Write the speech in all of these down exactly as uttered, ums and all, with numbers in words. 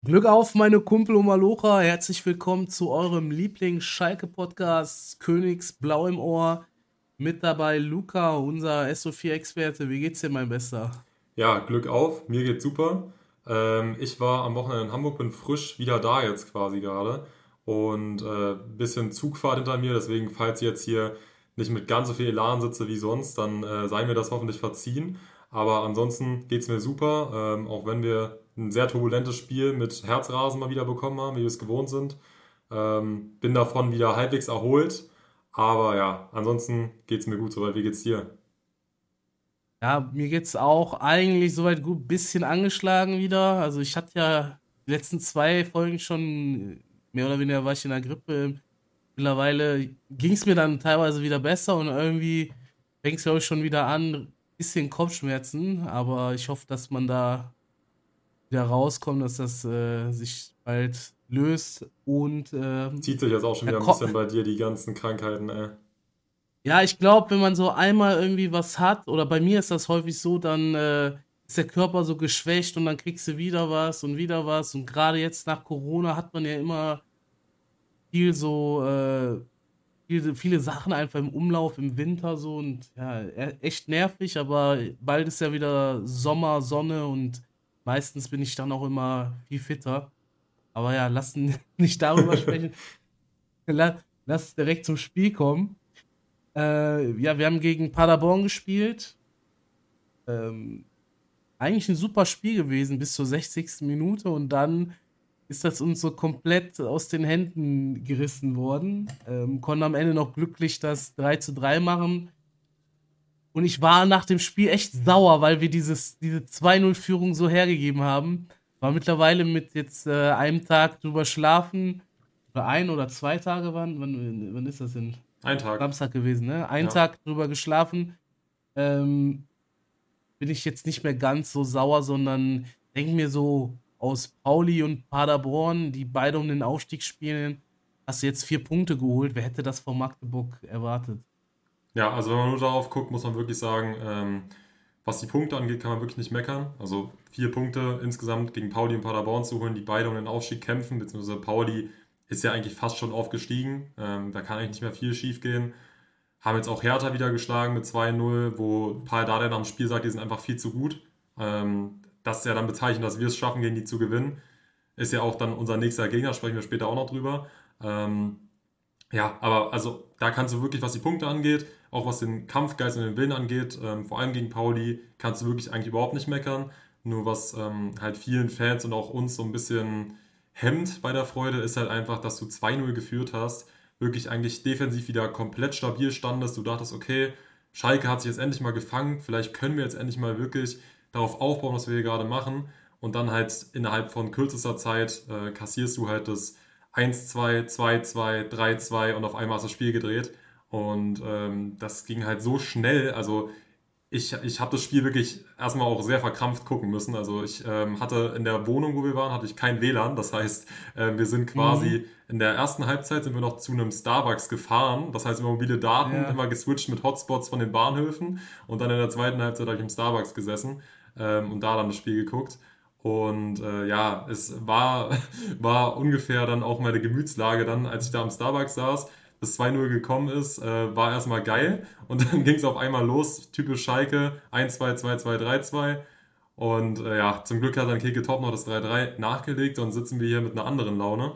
Glück auf, meine Kumpel und Malocha. Herzlich willkommen zu eurem Lieblings-Schalke-Podcast Königs Blau im Ohr. Mit dabei Luca, unser S O vier-Experte. Wie geht's dir, mein Bester? Ja, Glück auf, mir geht's super. Ähm, ich war am Wochenende in Hamburg, bin frisch wieder da jetzt quasi gerade und äh, bisschen Zugfahrt hinter mir, deswegen falls ich jetzt hier nicht mit ganz so viel Elan sitze wie sonst, dann äh, sei mir das hoffentlich verziehen. Aber ansonsten geht's mir super, ähm, auch wenn wir ein sehr turbulentes Spiel mit Herzrasen mal wieder bekommen haben, wie wir es gewohnt sind. Ähm, bin davon wieder halbwegs erholt, aber ja, ansonsten geht's mir gut soweit. Wie geht's dir? Ja, mir geht's auch eigentlich soweit gut. Bisschen angeschlagen wieder. Also ich hatte ja die letzten zwei Folgen schon, mehr oder weniger war ich in der Grippe. Mittlerweile ging's mir dann teilweise wieder besser und irgendwie fängt's, glaube ich, schon wieder an. Bisschen Kopfschmerzen, aber ich hoffe, dass man da wieder rauskommen, dass das äh, sich bald löst. Und ähm, Zieht sich jetzt auch schon ja, wieder ein ko- bisschen bei dir, die ganzen Krankheiten, ey. ja, ich glaube, wenn man so einmal irgendwie was hat, oder bei mir ist das häufig so, dann äh, ist der Körper so geschwächt und dann kriegst du wieder was und wieder was. Und gerade jetzt nach Corona hat man ja immer viel so, äh, viele, viele Sachen einfach im Umlauf im Winter so und ja, e- echt nervig, aber bald ist ja wieder Sommer, Sonne und meistens bin ich dann auch immer viel fitter. Aber ja, lass n- nicht darüber sprechen. La- Lass direkt zum Spiel kommen. Äh, ja, wir haben gegen Paderborn gespielt. Ähm, Eigentlich ein super Spiel gewesen bis zur sechzigsten Minute und dann ist das uns so komplett aus den Händen gerissen worden. Ähm, konnten am Ende noch glücklich das drei zu drei machen. Und ich war nach dem Spiel echt sauer, weil wir dieses, diese zwei null Führung so hergegeben haben. War mittlerweile mit jetzt äh, einem Tag drüber schlafen. Oder ein oder zwei Tage waren. Wann, wann ist das denn? Ein Tag. Samstag gewesen, ne? Einen Ja. Tag drüber geschlafen. Ähm, Bin ich jetzt nicht mehr ganz so sauer, sondern denke mir so, aus Pauli und Paderborn, die beide um den Aufstieg spielen, hast du jetzt vier Punkte geholt. Wer hätte das von Magdeburg erwartet? Ja, also wenn man nur darauf guckt, muss man wirklich sagen, ähm, was die Punkte angeht, kann man wirklich nicht meckern. Also vier Punkte insgesamt gegen Pauli und Paderborn zu holen, die beide um den Aufstieg kämpfen, beziehungsweise Pauli ist ja eigentlich fast schon aufgestiegen. Ähm, da kann eigentlich nicht mehr viel schief gehen. Haben jetzt auch Hertha wieder geschlagen mit zwei null, wo Paul Dardai nach dem Spiel sagt, die sind einfach viel zu gut. Ähm, das ist ja dann bezeichnend, dass wir es schaffen, gegen die zu gewinnen. Ist ja auch dann unser nächster Gegner, sprechen wir später auch noch drüber. Ähm, Ja, aber also da kannst du wirklich, was die Punkte angeht, auch was den Kampfgeist und den Willen angeht, ähm, vor allem gegen Pauli, kannst du wirklich eigentlich überhaupt nicht meckern. Nur was ähm, halt vielen Fans und auch uns so ein bisschen hemmt bei der Freude, ist halt einfach, dass du zwei null geführt hast, wirklich eigentlich defensiv wieder komplett stabil standest. Du dachtest, okay, Schalke hat sich jetzt endlich mal gefangen, vielleicht können wir jetzt endlich mal wirklich darauf aufbauen, was wir hier gerade machen. Und dann halt innerhalb von kürzester Zeit äh, kassierst du halt das eins zwei, zwei zwei, drei zwei und auf einmal ist das Spiel gedreht. Und ähm, das ging halt so schnell. Also ich, ich habe das Spiel wirklich erstmal auch sehr verkrampft gucken müssen. Also ich ähm, hatte in der Wohnung, wo wir waren, hatte ich kein W L A N. Das heißt, äh, wir sind Mhm. quasi in der ersten Halbzeit sind wir noch zu einem Starbucks gefahren. Das heißt, über mobile Daten Ja. immer geswitcht mit Hotspots von den Bahnhöfen. Und dann in der zweiten Halbzeit habe ich im Starbucks gesessen ähm, und da dann das Spiel geguckt. Und äh, ja, es war, war ungefähr dann auch meine Gemütslage dann, als ich da am Starbucks saß, das zwei null gekommen ist, äh, war erstmal geil. Und dann ging es auf einmal los, typisch Schalke, eins zwei, zwei zwei, drei zwei. Und äh, ja, zum Glück hat dann Keke Top noch das drei drei nachgelegt, sonst sitzen wir hier mit einer anderen Laune.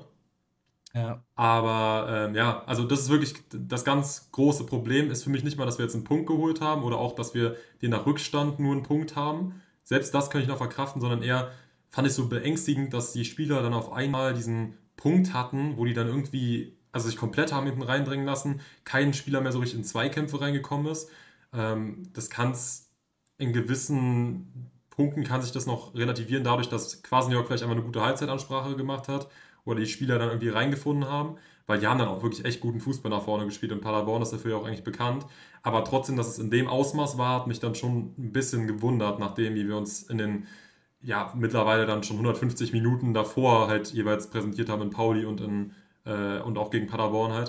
Ja. Aber ähm, ja, also das ist wirklich das ganz große Problem. Ist für mich nicht mal, dass wir jetzt einen Punkt geholt haben oder auch, dass wir den nach Rückstand nur einen Punkt haben. Selbst das kann ich noch verkraften, sondern eher fand ich so beängstigend, dass die Spieler dann auf einmal diesen Punkt hatten, wo die dann irgendwie, also sich komplett haben hinten reindrängen lassen, kein Spieler mehr so richtig in Zweikämpfe reingekommen ist. Ähm, das kann es in gewissen Punkten kann sich das noch relativieren, dadurch, dass Kwasniok vielleicht einmal eine gute Halbzeitansprache gemacht hat oder die Spieler dann irgendwie reingefunden haben, weil die haben dann auch wirklich echt guten Fußball nach vorne gespielt und Paderborn ist dafür ja auch eigentlich bekannt. Aber trotzdem, dass es in dem Ausmaß war, hat mich dann schon ein bisschen gewundert, nachdem wie wir uns in den ja mittlerweile dann schon hundertfünfzig Minuten davor halt jeweils präsentiert haben in Pauli und in äh, und auch gegen Paderborn halt.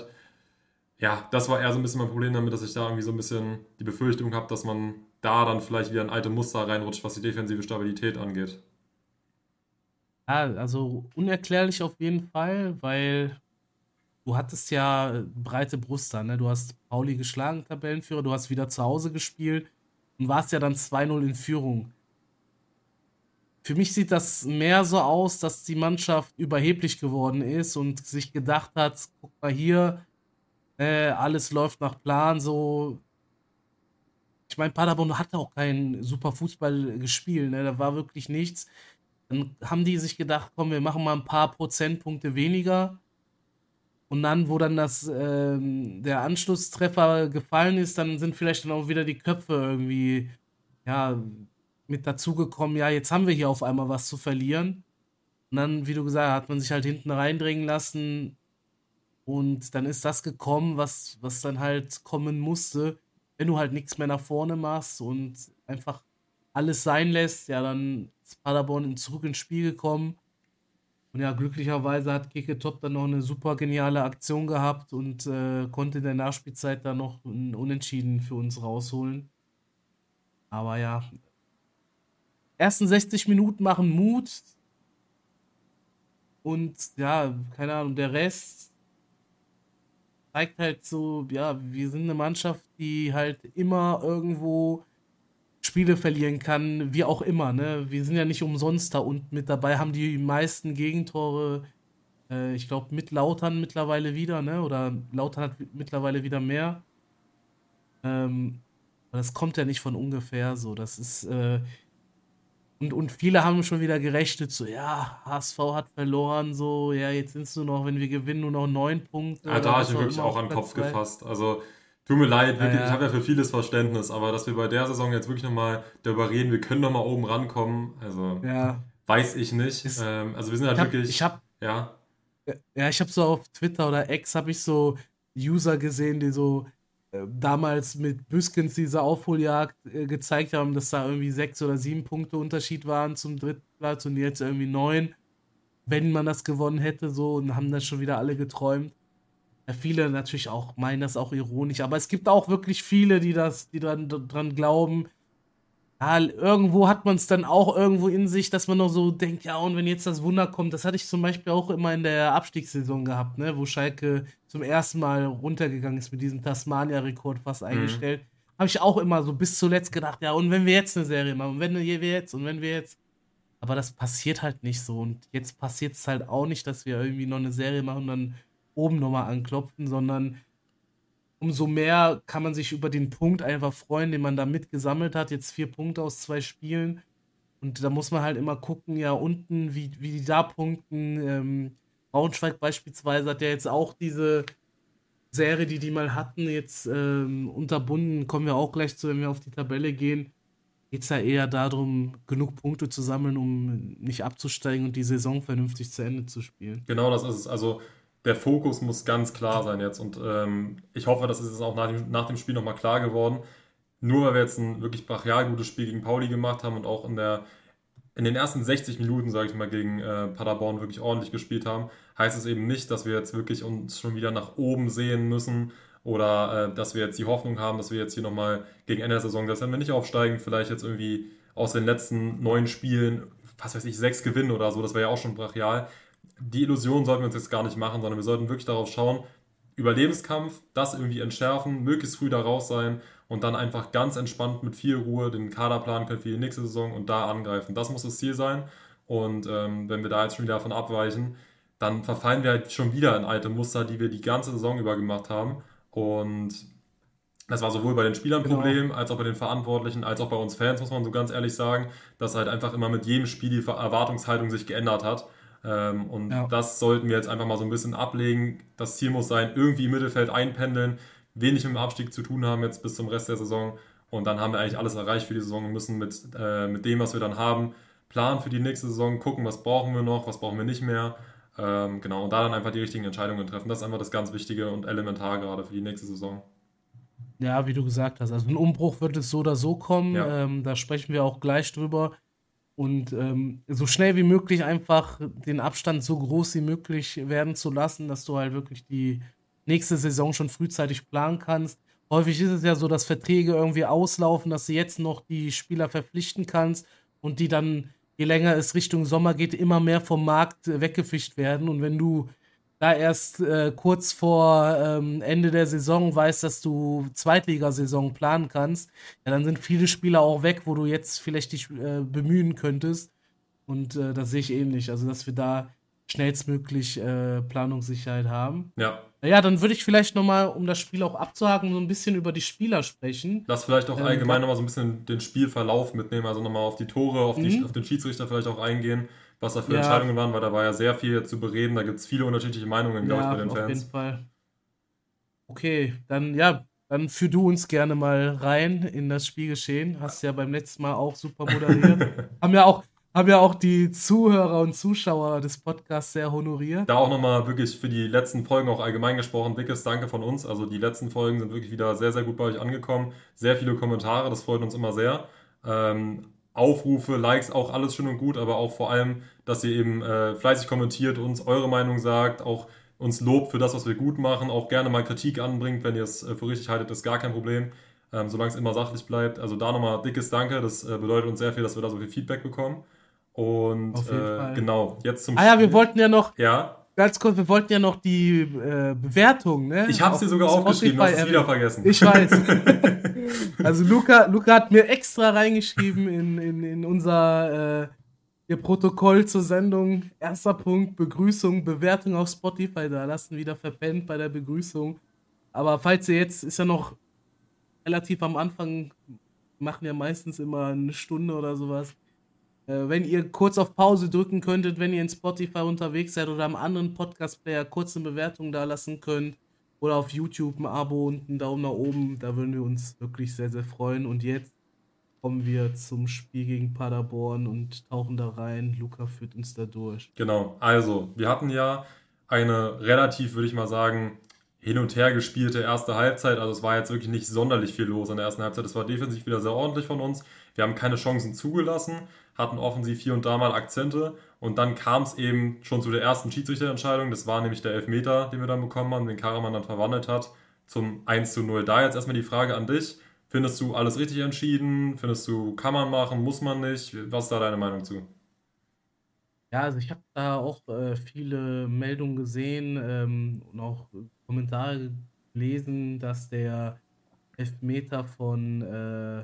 Ja, das war eher so ein bisschen mein Problem damit, dass ich da irgendwie so ein bisschen die Befürchtung habe, dass man da dann vielleicht wieder in alte Muster reinrutscht, was die defensive Stabilität angeht. Ja, also unerklärlich auf jeden Fall, weil du hattest ja breite Brust da, ne? Du hast Pauli geschlagen, Tabellenführer, du hast wieder zu Hause gespielt und warst ja dann zwei null in Führung. Für mich sieht das mehr so aus, dass die Mannschaft überheblich geworden ist und sich gedacht hat, guck mal hier, äh, alles läuft nach Plan, so. Ich meine, Paderborn hatte auch keinen super Fußball gespielt, ne? Da war wirklich nichts. Dann haben die sich gedacht, komm, wir machen mal ein paar Prozentpunkte weniger. Und dann, wo dann das, ähm, der Anschlusstreffer gefallen ist, dann sind vielleicht dann auch wieder die Köpfe irgendwie, ja, mit dazugekommen. Ja, jetzt haben wir hier auf einmal was zu verlieren. Und dann, wie du gesagt hast, hat man sich halt hinten reindrängen lassen. Und dann ist das gekommen, was, was dann halt kommen musste. Wenn du halt nichts mehr nach vorne machst und einfach alles sein lässt, ja, dann ist Paderborn in- zurück ins Spiel gekommen. Und ja, glücklicherweise hat Keke Top dann noch eine super geniale Aktion gehabt und äh, konnte in der Nachspielzeit dann noch ein Unentschieden für uns rausholen. Aber ja, ersten sechzig Minuten machen Mut und ja, keine Ahnung, der Rest zeigt halt so, ja, wir sind eine Mannschaft, die halt immer irgendwo Spiele verlieren kann, wie auch immer, ne? Wir sind ja nicht umsonst da unten mit dabei, haben die meisten Gegentore, äh, ich glaube, mit Lautern mittlerweile wieder, ne? Oder Lautern hat mittlerweile wieder mehr. Ähm, aber das kommt ja nicht von ungefähr so. Das ist, äh, und, und viele haben schon wieder gerechnet, so, ja, H S V hat verloren, so, ja, jetzt sind es nur noch, wenn wir gewinnen, nur noch neun Punkte Ja, da oder habe ich was mir auch wirklich immer auch auf an den Platz Kopf zwei. gefasst. Also, tut mir leid, Ja, wirklich, ich habe ja. ja für vieles Verständnis, aber dass wir bei der Saison jetzt wirklich nochmal darüber reden, wir können nochmal oben rankommen, also Ja. weiß ich nicht. Ist, Ähm, also wir sind ich halt hab, ich wirklich, hab ja, Ja, ich habe so auf Twitter oder X habe ich so User gesehen, die so äh, damals mit Büskens diese Aufholjagd äh, gezeigt haben, dass da irgendwie sechs oder sieben Punkte Unterschied waren zum dritten Platz und jetzt irgendwie neun, wenn man das gewonnen hätte, so und haben dann schon wieder alle geträumt. Ja, viele natürlich auch meinen das auch ironisch, aber es gibt auch wirklich viele, die das, die dann dran glauben. Ja, irgendwo hat man es dann auch irgendwo in sich, dass man noch so denkt, ja, und wenn jetzt das Wunder kommt, das hatte ich zum Beispiel auch immer in der Abstiegssaison gehabt, ne, wo Schalke zum ersten Mal runtergegangen ist mit diesem Tasmania-Rekord fast mhm. eingestellt. Habe ich auch immer so bis zuletzt gedacht, ja, und wenn wir jetzt eine Serie machen, und wenn wir jetzt, und wenn wir jetzt. Aber das passiert halt nicht so. Und jetzt passiert es halt auch nicht, dass wir irgendwie noch eine Serie machen und dann oben nochmal anklopfen, sondern umso mehr kann man sich über den Punkt einfach freuen, den man da mitgesammelt hat. Jetzt vier Punkte aus zwei Spielen. Und da muss man halt immer gucken, ja, unten, wie, wie die da punkten. Ähm, Braunschweig beispielsweise hat ja jetzt auch diese Serie, die die mal hatten, jetzt ähm, unterbunden. Kommen wir auch gleich zu, wenn wir auf die Tabelle gehen. Geht es ja eher darum, genug Punkte zu sammeln, um nicht abzusteigen und die Saison vernünftig zu Ende zu spielen. Genau das ist es. Also der Fokus muss ganz klar sein jetzt und ähm, ich hoffe, das ist es auch nach dem, nach dem Spiel nochmal klar geworden. Nur weil wir jetzt ein wirklich brachial gutes Spiel gegen Pauli gemacht haben und auch in der in den ersten sechzig Minuten, sage ich mal, gegen äh, Paderborn wirklich ordentlich gespielt haben, heißt es eben nicht, dass wir jetzt wirklich uns schon wieder nach oben sehen müssen oder äh, dass wir jetzt die Hoffnung haben, dass wir jetzt hier nochmal gegen Ende der Saison, dass wenn wir nicht aufsteigen, vielleicht jetzt irgendwie aus den letzten neun Spielen, was weiß ich, sechs gewinnen oder so, das wäre ja auch schon brachial. Die Illusion sollten wir uns jetzt gar nicht machen, sondern wir sollten wirklich darauf schauen, Überlebenskampf, das irgendwie entschärfen, möglichst früh da raus sein und dann einfach ganz entspannt mit viel Ruhe den Kader planen können für die nächste Saison und da angreifen. Das muss das Ziel sein. Und ähm, wenn wir da jetzt schon wieder davon abweichen, dann verfallen wir halt schon wieder in alte Muster, die wir die ganze Saison über gemacht haben. Und das war sowohl bei den Spielern ein Genau. Problem, als auch bei den Verantwortlichen, als auch bei uns Fans, muss man so ganz ehrlich sagen, dass halt einfach immer mit jedem Spiel die Erwartungshaltung sich geändert hat. Ähm, und Ja. das sollten wir jetzt einfach mal so ein bisschen ablegen. Das Ziel muss sein, irgendwie im Mittelfeld einpendeln, wenig mit dem Abstieg zu tun haben jetzt bis zum Rest der Saison. Und dann haben wir eigentlich alles erreicht für die Saison und müssen mit, äh, mit dem, was wir dann haben, planen für die nächste Saison, gucken, was brauchen wir noch, was brauchen wir nicht mehr. Ähm, genau, und da dann einfach die richtigen Entscheidungen treffen. Das ist einfach das ganz Wichtige und elementar gerade für die nächste Saison. Ja, wie du gesagt hast, also ein Umbruch wird es so oder so kommen. Ja. Ähm, da sprechen wir auch gleich drüber. Und ähm, so schnell wie möglich einfach den Abstand so groß wie möglich werden zu lassen, dass du halt wirklich die nächste Saison schon frühzeitig planen kannst. Häufig ist es ja so, dass Verträge irgendwie auslaufen, dass du jetzt noch die Spieler verpflichten kannst und die dann je länger es Richtung Sommer geht, immer mehr vom Markt äh, weggefischt werden. Und wenn du da erst äh, kurz vor ähm, Ende der Saison weißt, dass du Zweitligasaison planen kannst, ja, dann sind viele Spieler auch weg, wo du jetzt vielleicht dich äh, bemühen könntest. Und äh, das sehe ich ähnlich. Also, dass wir da schnellstmöglich äh, Planungssicherheit haben. Ja. Ja, dann würde ich vielleicht nochmal, um das Spiel auch abzuhaken, so ein bisschen über die Spieler sprechen. Lass vielleicht auch Ähm, allgemein nochmal so ein bisschen den Spielverlauf mitnehmen, also nochmal auf die Tore, auf, die, Mhm. auf den Schiedsrichter vielleicht auch eingehen, was da für Ja. Entscheidungen waren, weil da war ja sehr viel jetzt zu bereden, da gibt es viele unterschiedliche Meinungen, glaube ich, Ja, bei den auf jeden Fans. Fall. Okay, dann ja, dann führ du uns gerne mal rein in das Spielgeschehen. Hast ja beim letzten Mal auch super moderiert. Haben ja auch, haben ja auch die Zuhörer und Zuschauer des Podcasts sehr honoriert. Da auch nochmal wirklich für die letzten Folgen auch allgemein gesprochen, dickes Danke von uns. Also die letzten Folgen sind wirklich wieder sehr, sehr gut bei euch angekommen. Sehr viele Kommentare, das freut uns immer sehr. Ähm, Aufrufe, Likes, auch alles schön und gut, aber auch vor allem, dass ihr eben äh, fleißig kommentiert, uns eure Meinung sagt, auch uns lobt für das, was wir gut machen, auch gerne mal Kritik anbringt, wenn ihr es äh, für richtig haltet, ist gar kein Problem, ähm, solange es immer sachlich bleibt. Also da nochmal dickes Danke, das äh, bedeutet uns sehr viel, dass wir da so viel Feedback bekommen. Und Auf jeden äh, Fall. genau, jetzt zum Ah ja, wir Spiel. wollten ja noch, Ja, ganz kurz, wir wollten ja noch die äh, Bewertung, ne? ich habe es auf dir sogar aufgeschrieben, du hast es Spotify wieder erwähnen. vergessen. Ich weiß. Also Luca, Luca hat mir extra reingeschrieben in, in, in unser äh, ihr Protokoll zur Sendung. Erster Punkt, Begrüßung, Bewertung auf Spotify da lassen, wieder verpennt bei der Begrüßung. Aber falls ihr jetzt, ist ja noch relativ am Anfang, machen ja meistens immer eine Stunde oder sowas. Äh, wenn ihr kurz auf Pause drücken könntet, wenn ihr in Spotify unterwegs seid oder am anderen Podcast-Player kurz eine Bewertung da lassen könnt oder auf YouTube ein Abo und einen Daumen nach oben, da würden wir uns wirklich sehr, sehr freuen. Und jetzt kommen wir zum Spiel gegen Paderborn und tauchen da rein. Luca führt uns da durch. Genau, also wir hatten ja eine relativ, würde ich mal sagen, hin und her gespielte erste Halbzeit. Also es war jetzt wirklich nicht sonderlich viel los in der ersten Halbzeit. Es war defensiv wieder sehr ordentlich von uns. Wir haben keine Chancen zugelassen, hatten offensiv hier und da mal Akzente. Und dann kam es eben schon zu der ersten Schiedsrichterentscheidung. Das war nämlich der Elfmeter, den wir dann bekommen haben, den Karaman dann verwandelt hat zum eins zu null. Da jetzt erstmal die Frage an dich. Findest du alles richtig entschieden? Findest du, kann man machen, muss man nicht? Was ist da deine Meinung zu? Ja, also ich habe da auch äh, viele Meldungen gesehen ähm, und auch Kommentare gelesen, dass der Elfmeter von äh,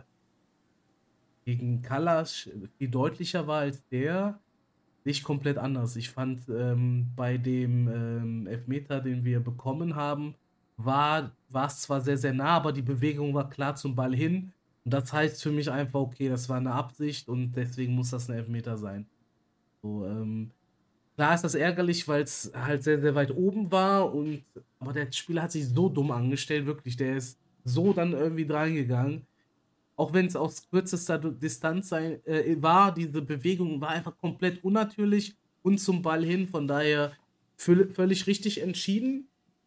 gegen Kalasch viel deutlicher war als der. Sehe ich komplett anders. Ich fand ähm, bei dem ähm, Elfmeter, den wir bekommen haben, war war es zwar sehr, sehr nah, aber die Bewegung war klar zum Ball hin. Und das heißt für mich einfach, okay, das war eine Absicht und deswegen muss das ein Elfmeter sein. So, ähm, klar ist das ärgerlich, weil es halt sehr, sehr weit oben war und aber der Spieler hat sich so dumm angestellt, wirklich. Der ist so dann irgendwie drangegangen. Auch wenn es aus kürzester Du- Distanz sein, äh, war, diese Bewegung war einfach komplett unnatürlich und zum Ball hin. Von daher völ- völlig richtig entschieden.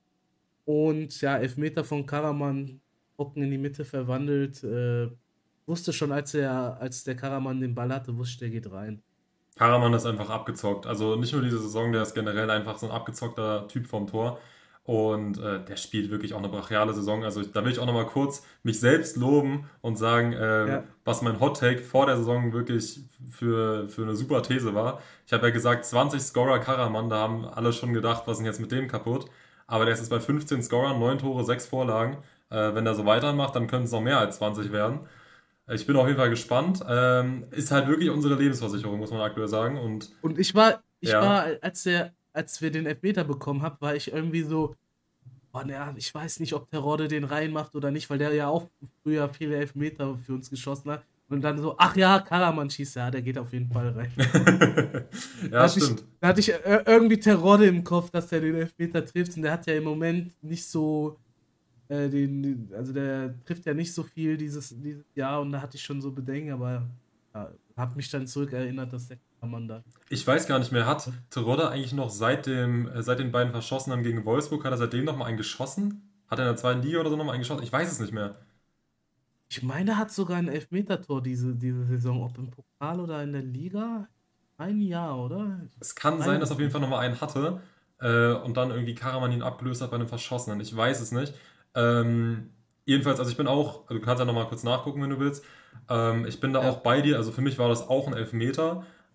Und ja, Elfmeter von Karaman, Brocken in die Mitte verwandelt. Äh, wusste schon, als er, als der Karaman den Ball hatte, wusste, der geht rein. Karaman ist einfach abgezockt. Also nicht nur diese Saison, der ist generell einfach so ein abgezockter Typ vom Tor. Und äh, der spielt wirklich auch eine brachiale Saison. Also da will ich auch nochmal kurz mich selbst loben und sagen, äh, Ja. was mein Hot Take vor der Saison wirklich für, für eine super These war. Ich habe ja gesagt, zwanzig Scorer Karaman, da haben alle schon gedacht, was ist denn jetzt mit dem kaputt? Aber der ist jetzt bei fünfzehn Scorern, neun Tore, sechs Vorlagen. Äh, wenn der so weitermacht, dann könnten es noch mehr als zwanzig werden. Ich bin auf jeden Fall gespannt. Ähm, ist halt wirklich unsere Lebensversicherung, muss man aktuell sagen. Und Und ich war, ich Ja. war, als der, als wir den Elfmeter bekommen haben, war ich irgendwie so, boah, na, ich weiß nicht, ob Terodde den reinmacht oder nicht, weil der ja auch früher viele Elfmeter für uns geschossen hat. Und dann so, ach ja, Karaman schießt, ja, der geht auf jeden Fall rein. Da ja, hatte ich, stimmt. da hatte ich äh, irgendwie Terodde im Kopf, dass der den Elfmeter trifft. Und der hat ja im Moment nicht so, äh, den, den- also der trifft ja nicht so viel dieses, dieses Jahr. Und da hatte ich schon so Bedenken, aber ja, habe mich dann zurückerinnert, dass der Karaman da. Ich weiß gar nicht mehr, hat Terodde eigentlich noch seit, dem, äh, seit den beiden Verschossenen gegen Wolfsburg, hat er seitdem nochmal einen geschossen? Hat er in der zweiten Liga oder so nochmal einen geschossen? Ich weiß es nicht mehr. Ich meine, er hat sogar ein Elfmetertor diese, diese Saison, ob im Pokal oder in der Liga. Ein Jahr, oder? Es kann sein, dass er auf jeden Fall nochmal einen hatte äh, und dann irgendwie Karaman ihn abgelöst hat bei einem Verschossenen. Ich weiß es nicht. Ähm, jedenfalls, also ich bin auch, also du kannst ja nochmal kurz nachgucken, wenn du willst. Ähm, ich bin da Ja. auch bei dir. Also für mich war das auch ein Elfmeter.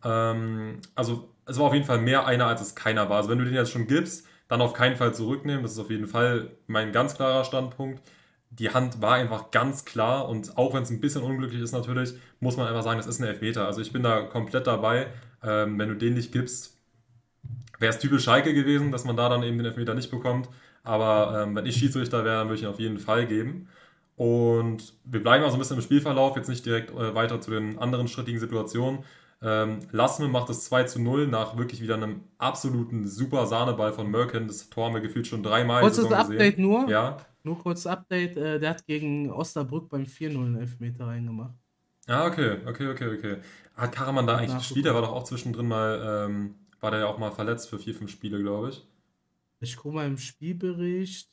Ähm, also es war auf jeden Fall mehr einer, als es keiner war. Also wenn du den jetzt schon gibst, dann auf keinen Fall zurücknehmen. Das ist auf jeden Fall mein ganz klarer Standpunkt. Die Hand war einfach ganz klar und auch wenn es ein bisschen unglücklich ist natürlich, muss man einfach sagen, das ist ein Elfmeter. Also ich bin da komplett dabei. Ähm, wenn du den nicht gibst, wäre es typisch Schalke gewesen, dass man da dann eben den Elfmeter nicht bekommt. Aber ähm, wenn ich Schiedsrichter wäre, dann würde ich ihn auf jeden Fall geben. Und wir bleiben also ein bisschen im Spielverlauf, jetzt nicht direkt äh, weiter zu den anderen strittigen Situationen. Ähm, Lassme macht das zwei zu null nach wirklich wieder einem absoluten super Sahneball von Merkin. Das Tor haben wir gefühlt schon dreimal die Kurzes Saison Update gesehen. nur. Ja. Nur kurzes Update. Äh, der hat gegen Osnabrück beim vier null einen Elfmeter reingemacht. Ah, okay, okay, okay, okay. Hat Karaman da Hab eigentlich gespielt? Der war nachgeguckt. doch auch zwischendrin mal, ähm, war der ja auch mal verletzt für vier, fünf Spiele, glaube ich. Ich gucke mal im Spielbericht.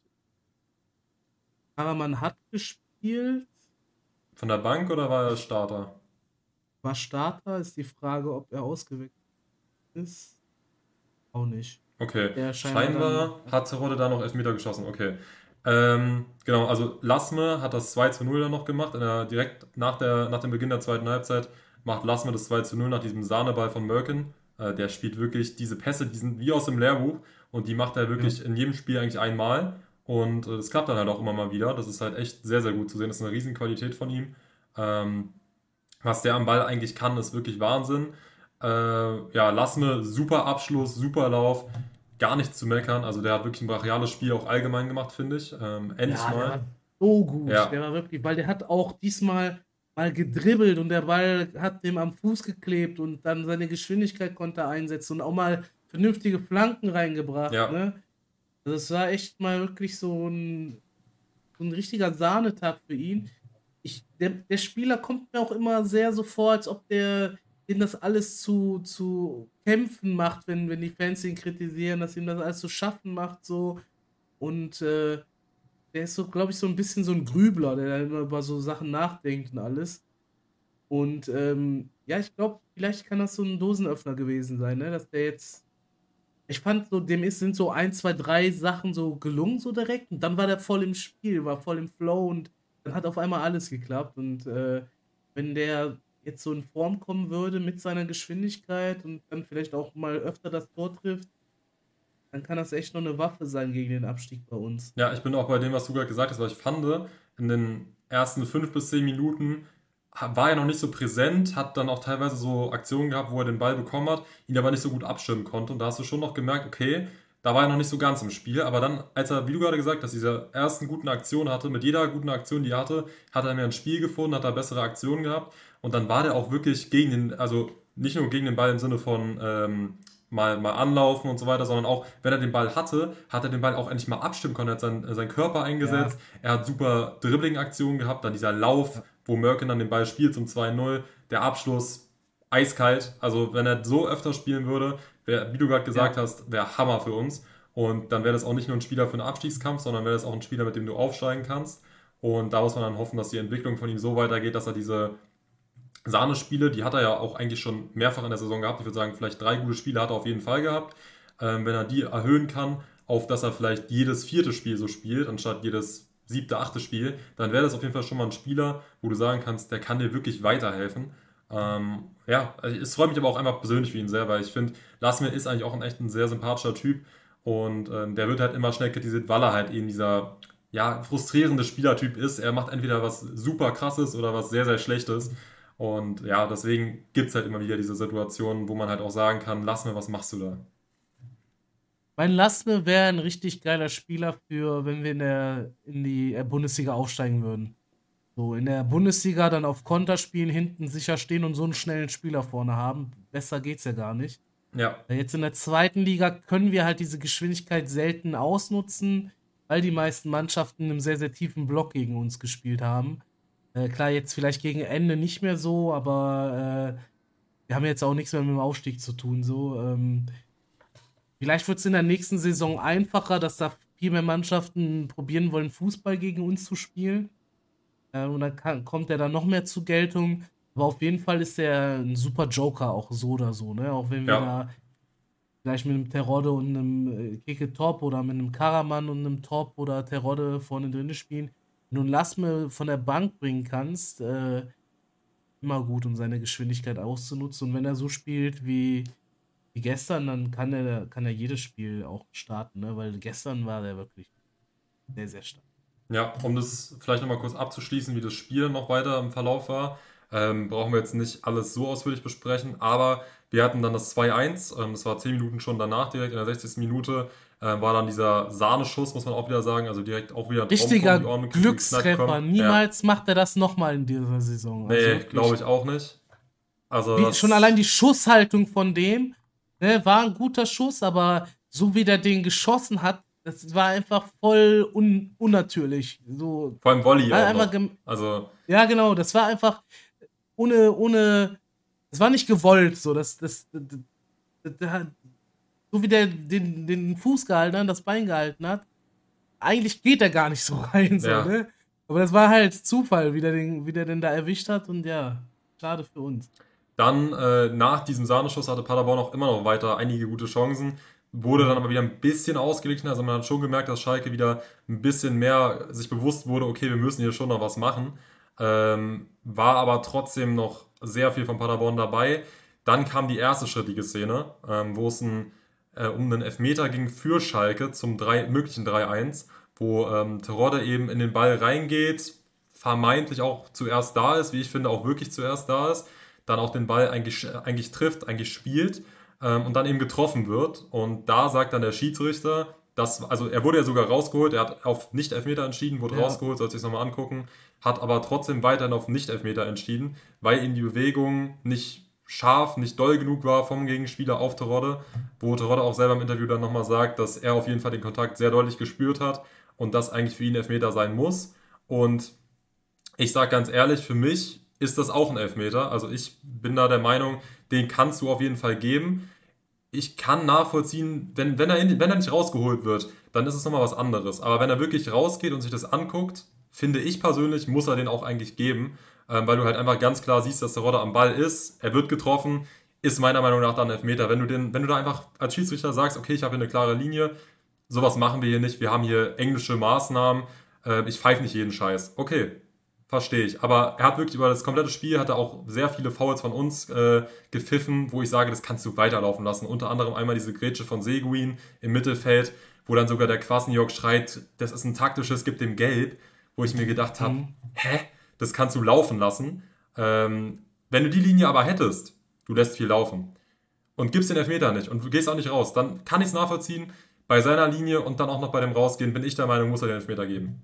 Karaman hat gespielt. Von der Bank oder war er Ich Starter? war Starter. Ist die Frage, ob er ausgewechselt ist. Auch nicht. Okay, Der scheinbar dann. scheinbar hat Terodde da noch Elfmeter geschossen, okay. Ähm, genau, also Lassme hat das zwei zu null dann noch gemacht, in der, direkt nach, der, nach dem Beginn der zweiten Halbzeit macht Lassme das zwei zu null nach diesem Sahneball von Merkin. Äh, der spielt wirklich diese Pässe, die sind wie aus dem Lehrbuch und die macht er Ja. wirklich in jedem Spiel eigentlich einmal und äh, das klappt dann halt auch immer mal wieder. Das ist halt echt sehr, sehr gut zu sehen, das ist eine Riesenqualität von ihm. Ähm, Was der am Ball eigentlich kann, ist wirklich Wahnsinn. Äh, ja, Lassme, super Abschluss, super Lauf, gar nichts zu meckern. Also der hat wirklich ein brachiales Spiel auch allgemein gemacht, finde ich. Ähm, endlich Ja, der mal. war so gut. Ja, Der war wirklich, weil der hat auch diesmal mal gedribbelt und der Ball hat dem am Fuß geklebt und dann seine Geschwindigkeit konnte er einsetzen und auch mal vernünftige Flanken reingebracht, ja, ne? Also es war echt mal wirklich so ein, so ein richtiger Sahnetag für ihn. Ich, der, der Spieler kommt mir auch immer sehr so vor, als ob der den das alles zu, zu kämpfen macht, wenn, wenn die Fans ihn kritisieren, dass ihm das alles zu schaffen macht, so. Und äh, der ist so, glaube ich, so ein bisschen so ein Grübler, der da immer über so Sachen nachdenkt und alles. Und ähm, ja, ich glaube, vielleicht kann das so ein Dosenöffner gewesen sein, ne? Dass der jetzt. Ich fand so, dem ist, sind so ein, zwei, drei Sachen so gelungen, so direkt. Und dann war der voll im Spiel, war voll im Flow und dann hat auf einmal alles geklappt. Und äh, wenn der jetzt so in Form kommen würde mit seiner Geschwindigkeit und dann vielleicht auch mal öfter das Tor trifft, dann kann das echt noch eine Waffe sein gegen den Abstieg bei uns. ja, ich bin auch bei dem, was du gerade gesagt hast, weil ich fand, in den ersten fünf bis zehn Minuten ha- war er noch nicht so präsent, hat dann auch teilweise so Aktionen gehabt, wo er den Ball bekommen hat, ihn aber nicht so gut abschirmen konnte. Und da hast du schon noch gemerkt, okay, da war er noch nicht so ganz im Spiel. Aber dann, als er, wie du gerade gesagt hast, diese ersten guten Aktionen hatte, mit jeder guten Aktion, die er hatte, hat er mehr ein Spiel gefunden, hat er bessere Aktionen gehabt. Und dann war der auch wirklich gegen den, also nicht nur gegen den Ball im Sinne von ähm, mal, mal anlaufen und so weiter, sondern auch, wenn er den Ball hatte, hat er den Ball auch endlich mal abstimmen können. Er hat seinen, seinen Körper Ja, eingesetzt, er hat super Dribbling-Aktionen gehabt, dann dieser Lauf, ja, wo Merkin dann den Ball spielt zum zwei null, der Abschluss eiskalt. Also wenn er so öfter spielen würde, wär, wie du gerade gesagt ja. hast, wäre Hammer für uns. Und dann wäre das auch nicht nur ein Spieler für einen Abstiegskampf, sondern wäre das auch ein Spieler, mit dem du aufsteigen kannst. Und da muss man dann hoffen, dass die Entwicklung von ihm so weitergeht, dass er diese Sahnespiele, die hat er ja auch eigentlich schon mehrfach in der Saison gehabt. Ich würde sagen, vielleicht drei gute Spiele hat er auf jeden Fall gehabt. Ähm, wenn er die erhöhen kann, auf dass er vielleicht jedes vierte Spiel so spielt, anstatt jedes siebte, achte Spiel, dann wäre das auf jeden Fall schon mal ein Spieler, wo du sagen kannst, der kann dir wirklich weiterhelfen. Ähm, ja, also es freut mich aber auch einfach persönlich für ihn sehr, weil ich finde, Lasme ist eigentlich auch ein echt ein sehr sympathischer Typ und ähm, der wird halt immer schnell kritisiert, weil er halt eben dieser ja, frustrierende Spielertyp ist. Er macht entweder was super krasses oder was sehr, sehr schlechtes. Und ja, deswegen gibt es halt immer wieder diese Situationen, wo man halt auch sagen kann, lass mir, was machst du da? Mein Lassme wäre ein richtig geiler Spieler für, wenn wir in der in die äh, Bundesliga aufsteigen würden. So, in der Bundesliga dann auf Konter spielen, hinten sicher stehen und so einen schnellen Spieler vorne haben. Besser geht's ja gar nicht. Ja, Äh, Jetzt in der zweiten Liga können wir halt diese Geschwindigkeit selten ausnutzen, weil die meisten Mannschaften in einem sehr, sehr tiefen Block gegen uns gespielt haben. Äh, klar, jetzt vielleicht gegen Ende nicht mehr so, aber äh, wir haben jetzt auch nichts mehr mit dem Aufstieg zu tun. So, ähm, vielleicht wird es in der nächsten Saison einfacher, dass da viel mehr Mannschaften probieren wollen, Fußball gegen uns zu spielen. Äh, und dann kann, kommt er dann noch mehr zur Geltung. Aber auf jeden Fall ist er ein super Joker, auch so oder so, ne? Auch wenn wir ja, da vielleicht mit einem Terodde und einem äh, Keke Top oder mit einem Karaman und einem Top oder Terodde vorne drin spielen. Wenn du ein Lassme von der Bank bringen kannst, äh, immer gut, um seine Geschwindigkeit auszunutzen. Und wenn er so spielt wie, wie gestern, dann kann er, kann er jedes Spiel auch starten, ne? Weil gestern war der wirklich sehr, sehr stark. Ja, um das vielleicht nochmal kurz abzuschließen, wie das Spiel noch weiter im Verlauf war, ähm, brauchen wir jetzt nicht alles so ausführlich besprechen, aber wir hatten dann das zwei eins, ähm, das war zehn Minuten schon danach, direkt in der sechzigsten Minute, äh, war dann dieser Sahneschuss, muss man auch wieder sagen, also direkt auch wieder ein Traumtor um die Richtiger Ohren geknallt Glückstreffer. bekommen. Ja, Niemals macht er das nochmal in dieser Saison. Also nee, glaube wirklich. ich auch nicht. Also Wie, schon allein das, die Schusshaltung von dem, ne, war ein guter Schuss, aber so wie der den geschossen hat, das war einfach voll un unnatürlich. So, vor allem Volley war auch einfach, noch. gem- Also, ja genau, das war einfach ohne, ohne, das war nicht gewollt, so, das, das, das, das, das so wie der den, den Fuß gehalten hat, das Bein gehalten hat, eigentlich geht er gar nicht so rein, so, ja. ne? Aber das war halt Zufall, wie der den, wie der den da erwischt hat und ja, schade für uns. Dann äh, nach diesem Sahneschuss hatte Paderborn auch immer noch weiter einige gute Chancen, wurde dann Mhm. aber wieder ein bisschen ausgeglichen. Also man hat schon gemerkt, dass Schalke wieder ein bisschen mehr sich bewusst wurde, okay, wir müssen hier schon noch was machen. Ähm, war aber trotzdem noch sehr viel von Paderborn dabei. Dann kam die erste strittige Szene, ähm, wo es ein, äh, um einen Elfmeter ging für Schalke zum drei, möglichen drei eins, wo ähm, Terodde eben in den Ball reingeht, vermeintlich auch zuerst da ist, wie ich finde, auch wirklich zuerst da ist, dann auch den Ball eigentlich, eigentlich trifft, eigentlich spielt ähm, und dann eben getroffen wird. Und da sagt dann der Schiedsrichter, dass, also er wurde ja sogar rausgeholt, er hat auf Nicht-Elfmeter entschieden, wurde Ja. rausgeholt, soll sich nochmal angucken, hat aber trotzdem weiterhin auf Nicht-Elfmeter entschieden, weil ihm die Bewegung nicht scharf, nicht doll genug war vom Gegenspieler auf Terodde, wo Terodde auch selber im Interview dann nochmal sagt, dass er auf jeden Fall den Kontakt sehr deutlich gespürt hat und das eigentlich für ihn Elfmeter sein muss. Und ich sage ganz ehrlich, für mich ist das auch ein Elfmeter. Also ich bin da der Meinung, den kannst du auf jeden Fall geben. Ich kann nachvollziehen, wenn, wenn, er, in, wenn er nicht rausgeholt wird, dann ist es nochmal was anderes. Aber wenn er wirklich rausgeht und sich das anguckt, finde ich persönlich, muss er den auch eigentlich geben, ähm, weil du halt einfach ganz klar siehst, dass der Rodder am Ball ist, er wird getroffen, ist meiner Meinung nach dann ein Elfmeter. Wenn du, den, wenn du da einfach als Schiedsrichter sagst, okay, ich habe hier eine klare Linie, sowas machen wir hier nicht, wir haben hier englische Maßnahmen, äh, ich pfeife nicht jeden Scheiß. Okay, verstehe ich. Aber er hat wirklich über das komplette Spiel, hat er auch sehr viele Fouls von uns äh, gepfiffen, wo ich sage, das kannst du weiterlaufen lassen. Unter anderem einmal diese Grätsche von Seguin im Mittelfeld, wo dann sogar der Kwasniok schreit, das ist ein taktisches, gib dem Gelb, wo ich mir gedacht habe, Mhm. hä, das kannst du laufen lassen. Ähm, wenn du die Linie aber hättest, du lässt viel laufen und gibst den Elfmeter nicht und du gehst auch nicht raus, dann kann ich es nachvollziehen. Bei seiner Linie und dann auch noch bei dem Rausgehen bin ich der Meinung, muss er den Elfmeter geben.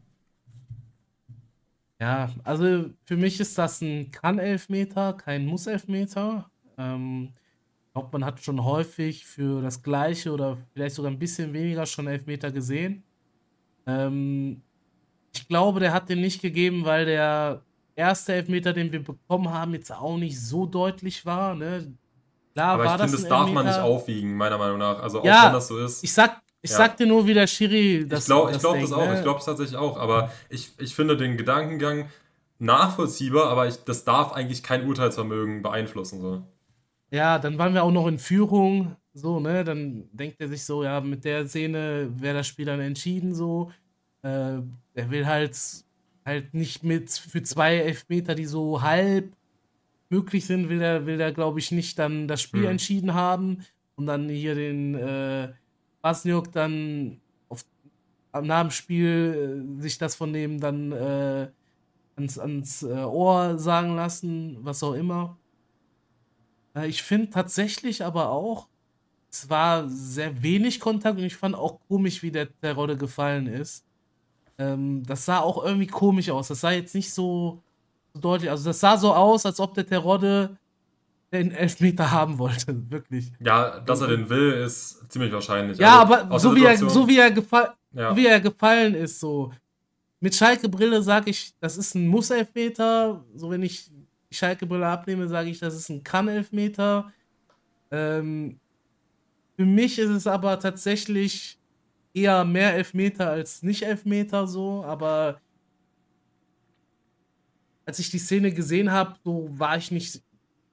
Ja, also für mich ist das ein Kann-Elfmeter, kein Muss-Elfmeter. Ähm, ich glaube, man hat schon häufig für das Gleiche oder vielleicht sogar ein bisschen weniger schon Elfmeter gesehen. Ähm, ich glaube, der hat den nicht gegeben, weil der erste Elfmeter, den wir bekommen haben, jetzt auch nicht so deutlich war. Ne? Klar Aber ich war finde, das ein das darf man nicht Elfmeter. aufwiegen, meiner Meinung nach. Also auch wenn Ja, das so ist, ich sag, ich ja. sag dir nur, wie der Schiri Ich das, glaube ich das glaub das denkt. auch, ich Ne? glaube es tatsächlich auch. Aber ich, ich finde den Gedankengang nachvollziehbar, aber ich, das darf eigentlich kein Urteilsvermögen beeinflussen. So. Ja, dann waren wir auch noch in Führung, so, ne? Dann denkt er sich so, ja, mit der Szene wäre das Spiel dann entschieden, so. Äh, er will halt, halt nicht mit für zwei Elfmeter, die so halb möglich sind, will er, will er, glaube ich, nicht dann das Spiel Hm. entschieden haben und dann hier den äh, Basniok dann auf, nach dem Spiel äh, sich das von dem dann äh, ans, ans äh, Ohr sagen lassen, was auch immer. Äh, ich finde tatsächlich aber auch, es war sehr wenig Kontakt und ich fand auch komisch, wie der Terodde gefallen ist. Ähm, das sah auch irgendwie komisch aus. Das sah jetzt nicht so, so deutlich. Also das sah so aus, als ob der Terodde den Elfmeter haben wollte. Wirklich. Ja, dass Und, er und den will, ist ziemlich wahrscheinlich. ja, Also aber aus der so wie er, so Situation, wie er gefallen, so wie ja. er gefallen ist, so. Mit Schalke-Brille sage ich, das ist ein Muss-Elfmeter. So, wenn ich die Schalke-Brille abnehme, sage ich, das ist ein Kann-Elfmeter. Ähm, für mich ist es aber tatsächlich eher mehr Elfmeter als nicht Elfmeter so, aber als ich die Szene gesehen habe, so war ich nicht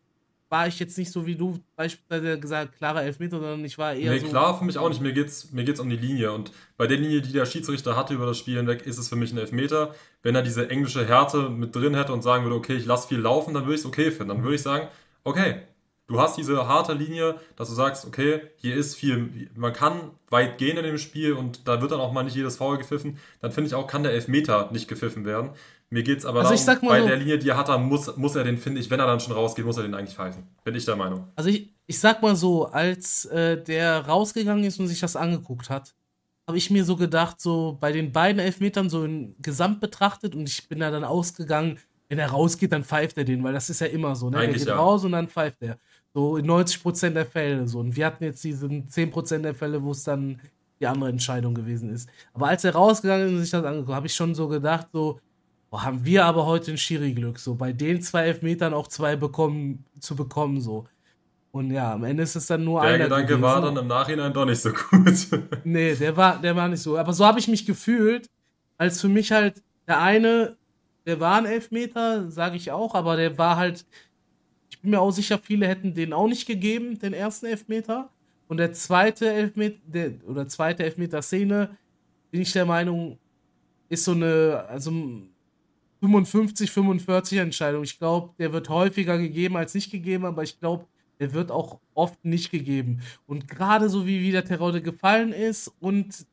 war ich jetzt nicht so wie du beispielsweise gesagt, klarer Elfmeter, sondern ich war eher Nee, so. klar, für mich auch nicht. Mir geht's, mir geht's um die Linie. Und bei der Linie, die der Schiedsrichter hatte über das Spiel hinweg, ist es für mich ein Elfmeter. Wenn er diese englische Härte mit drin hätte und sagen würde, okay, ich lasse viel laufen, dann würde ich es okay finden. Dann würde ich sagen, okay, du hast diese harte Linie, dass du sagst, okay, hier ist viel, man kann weit gehen in dem Spiel und da wird dann auch mal nicht jedes Foul gepfiffen. Dann finde ich auch, kann der Elfmeter nicht gepfiffen werden. Mir geht es aber Also ich darum, sag mal bei so, der Linie, die er hat, da muss, muss er den, finde ich, wenn er dann schon rausgeht, muss er den eigentlich pfeifen. Bin ich der Meinung. also ich, ich sag mal so, als äh, der rausgegangen ist und sich das angeguckt hat, habe ich mir so gedacht, so bei den beiden Elfmetern so in Gesamt betrachtet und ich bin da dann ausgegangen, wenn er rausgeht, dann pfeift er den, weil das ist ja immer so, ne? Der Eigentlich geht ja. raus und dann pfeift er. So in neunzig Prozent der Fälle so. Und wir hatten jetzt diese zehn Prozent der Fälle, wo es dann die andere Entscheidung gewesen ist. Aber als er rausgegangen ist und sich das angeguckt, habe ich schon so gedacht, so, boah, haben wir aber heute ein Schiri-Glück, so bei den zwei Elfmetern auch zwei bekommen, zu bekommen, so. Und ja, am Ende ist es dann nur Der einer Gedanke gewesen. war dann im Nachhinein doch nicht so gut. Nee, der war, der war nicht so. Aber so habe ich mich gefühlt, als für mich halt der eine, der war ein Elfmeter, sage ich auch, aber der war halt, ich bin mir auch sicher, viele hätten den auch nicht gegeben, den ersten Elfmeter. Und der zweite Elfmeter, der, oder zweite Elfmeter-Szene, bin ich der Meinung, ist so eine, also fünfundfünfzig, fünfundvierzig Entscheidung. Ich glaube, der wird häufiger gegeben als nicht gegeben, aber ich glaube, der wird auch oft nicht gegeben. Und gerade so wie, wie der Terodde gefallen ist und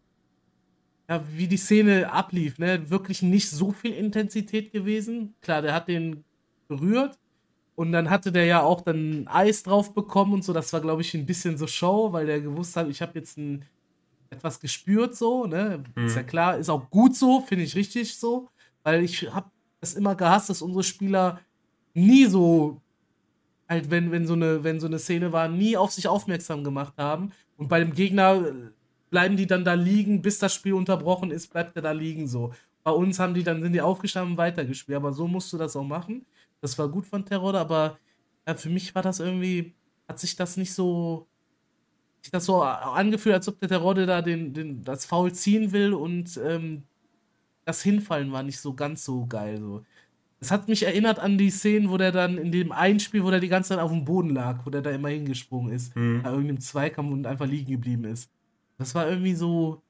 ja, wie die Szene ablief, ne, wirklich nicht so viel Intensität gewesen. Klar, der hat den berührt und dann hatte der ja auch dann Eis drauf bekommen und so. Das war, glaube ich, ein bisschen so Show, weil der gewusst hat, ich habe jetzt ein, etwas gespürt so, ne. Ist ja Hm. klar, ist auch gut so, finde ich richtig so, weil ich habe es immer gehasst, dass unsere Spieler nie so halt, wenn, wenn, so eine, wenn so eine Szene war, nie auf sich aufmerksam gemacht haben. Und bei dem Gegner äh, bleiben die dann da liegen, bis das Spiel unterbrochen ist, bleibt er da liegen so. Bei uns haben die dann, sind die aufgestanden und weitergespielt. Aber so musst du das auch machen. Das war gut von Terodde, aber ja, für mich war das irgendwie, hat sich das nicht so, sich das so angefühlt, als ob der Terodde da den, den, das Foul ziehen will und ähm, das Hinfallen war nicht so ganz so geil. So. Es hat mich erinnert an die Szenen, wo der dann in dem einen Spiel, wo der die ganze Zeit auf dem Boden lag, wo der da immer hingesprungen ist, Hm. bei irgendeinem Zweikampf und einfach liegen geblieben ist. Das war irgendwie so,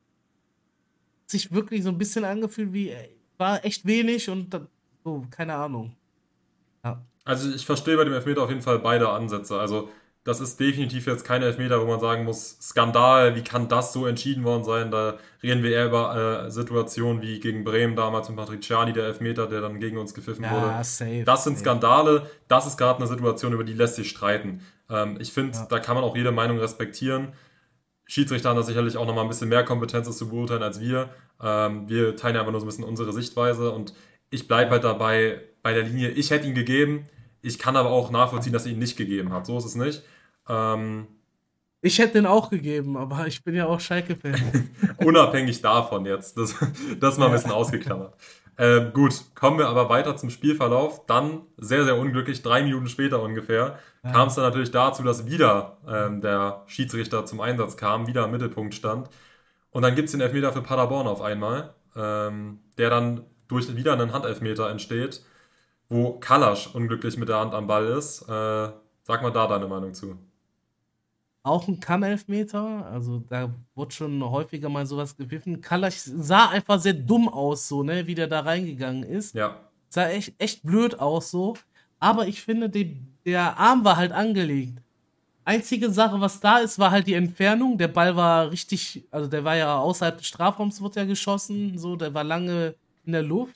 hat sich wirklich so ein bisschen angefühlt wie, ey, war echt wenig und dann, so, keine Ahnung. Ja. Also ich verstehe bei dem Elfmeter auf jeden Fall beide Ansätze. Also das ist definitiv jetzt kein Elfmeter, wo man sagen muss, Skandal, wie kann das so entschieden worden sein? Da reden wir eher über äh, Situationen wie gegen Bremen damals mit Matriciani, der Elfmeter, der dann gegen uns gepfiffen Ja, wurde. safe. Das sind safe. Skandale, das ist gerade eine Situation, über die lässt sich streiten. Ähm, ich finde, Ja. da kann man auch jede Meinung respektieren. Schiedsrichter haben da sicherlich auch nochmal ein bisschen mehr Kompetenz, das zu beurteilen als wir. Ähm, wir teilen ja einfach nur so ein bisschen unsere Sichtweise und ich bleibe halt dabei bei der Linie, ich hätte ihn gegeben, ich kann aber auch nachvollziehen, dass er ihn nicht gegeben hat. So ist es nicht. Ähm, Ich hätte den auch gegeben, aber ich bin ja auch Schalke-Fan. unabhängig davon jetzt, das, das mal ein Ja. bisschen ausgeklammert. Ähm, gut, kommen wir aber weiter zum Spielverlauf. Dann, sehr, sehr unglücklich, drei Minuten später ungefähr, Ja. kam es dann natürlich dazu, dass wieder ähm, der Schiedsrichter zum Einsatz kam, wieder im Mittelpunkt stand. Und dann gibt es den Elfmeter für Paderborn auf einmal, ähm, der dann durch wieder einen Handelfmeter entsteht, wo Kalasch unglücklich mit der Hand am Ball ist. Äh, sag mal da deine Meinung zu. Auch ein Kann-Elfmeter, also da wurde schon häufiger mal sowas gepfiffen. Kalasch sah einfach sehr dumm aus, so, ne, wie der da reingegangen ist. Ja, Sah echt, echt blöd aus, so. Aber ich finde, die, der Arm war halt angelegt. Einzige Sache, was da ist, war halt die Entfernung. Der Ball war richtig, also der war ja außerhalb des Strafraums, wurde ja geschossen, so, der war lange in der Luft.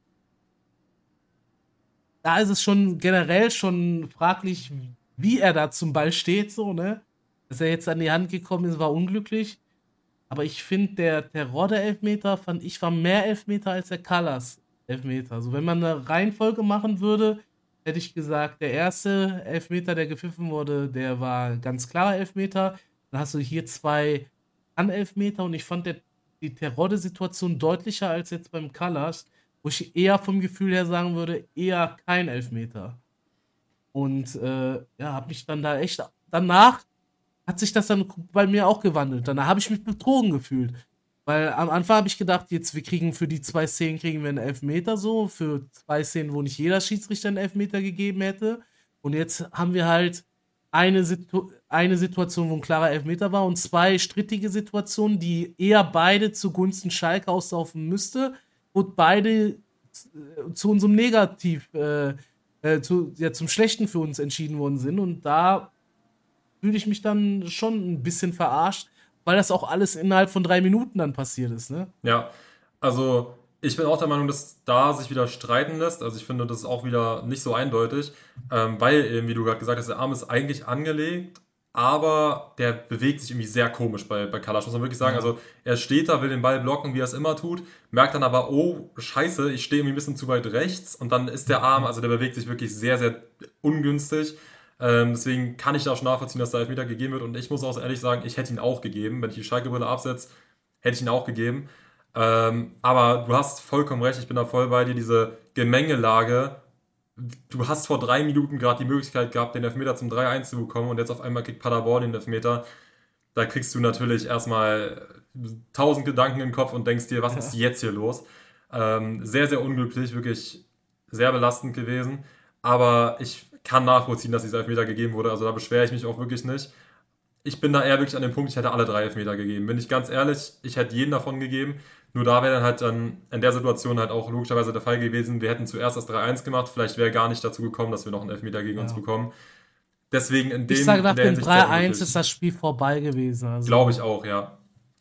Da ist es schon generell schon fraglich, wie er da zum Ball steht, so, ne? Dass er jetzt an die Hand gekommen ist, war unglücklich. Aber ich finde, der, der Rodde-Elfmeter, fand ich, war mehr Elfmeter als der Callas-Elfmeter. Also wenn man eine Reihenfolge machen würde, hätte ich gesagt, der erste Elfmeter, der gepfiffen wurde, der war ganz klarer Elfmeter. Dann hast du hier zwei An-Elfmeter und ich fand der, die Terodde-Situation deutlicher als jetzt beim Callas, wo ich eher vom Gefühl her sagen würde, eher kein Elfmeter. Und äh, ja, habe mich dann da echt, danach hat sich das dann bei mir auch gewandelt. Danach habe ich mich betrogen gefühlt. Weil am Anfang habe ich gedacht, jetzt wir kriegen für die zwei Szenen kriegen wir einen Elfmeter so, für zwei Szenen, wo nicht jeder Schiedsrichter einen Elfmeter gegeben hätte. Und jetzt haben wir halt eine, Situ eine Situation, wo ein klarer Elfmeter war und zwei strittige Situationen, die eher beide zugunsten Schalke auslaufen müsste und beide zu, zu unserem Negativ, äh, äh, zu, ja, zum Schlechten für uns entschieden worden sind. Und da fühle ich mich dann schon ein bisschen verarscht, weil das auch alles innerhalb von drei Minuten dann passiert ist, ne? Ja, also ich bin auch der Meinung, dass da sich wieder streiten lässt. Also ich finde, das ist auch wieder nicht so eindeutig, ähm, weil eben, wie du gerade gesagt hast, der Arm ist eigentlich angelegt, aber der bewegt sich irgendwie sehr komisch bei, bei Kalasch, muss man wirklich sagen. Ja. Also er steht da, will den Ball blocken, wie er es immer tut, merkt dann aber, oh, scheiße, ich stehe irgendwie ein bisschen zu weit rechts und dann ist der Arm, also der bewegt sich wirklich sehr, sehr ungünstig. Ähm, deswegen kann ich da auch schon nachvollziehen, dass da Elfmeter gegeben wird und ich muss auch ehrlich sagen, ich hätte ihn auch gegeben. Wenn ich die Schalke-Brille absetze, hätte ich ihn auch gegeben. Ähm, aber du hast vollkommen recht, ich bin da voll bei dir, diese Gemengelage. Du hast vor drei Minuten gerade die Möglichkeit gehabt, den Elfmeter zum drei eins zu bekommen und jetzt auf einmal kriegt Paderborn den Elfmeter. Da kriegst du natürlich erstmal tausend Gedanken im Kopf und denkst dir, was ist Ja. jetzt hier los? Ähm, sehr, sehr unglücklich, wirklich sehr belastend gewesen. Aber ich kann nachvollziehen, dass dieser Elfmeter gegeben wurde. Also da beschwere ich mich auch wirklich nicht. Ich bin da eher wirklich an dem Punkt, ich hätte alle drei Elfmeter gegeben. Bin ich ganz ehrlich, ich hätte jeden davon gegeben. Nur da wäre dann halt dann in der Situation halt auch logischerweise der Fall gewesen, wir hätten zuerst das drei eins gemacht, vielleicht wäre gar nicht dazu gekommen, dass wir noch einen Elfmeter gegen uns Ja. bekommen. Deswegen in, Ich sage, dem, in nach der dem Hinsicht sehr drei eins unglücklich. ist das Spiel vorbei gewesen. Glaube ich Also auch, ja.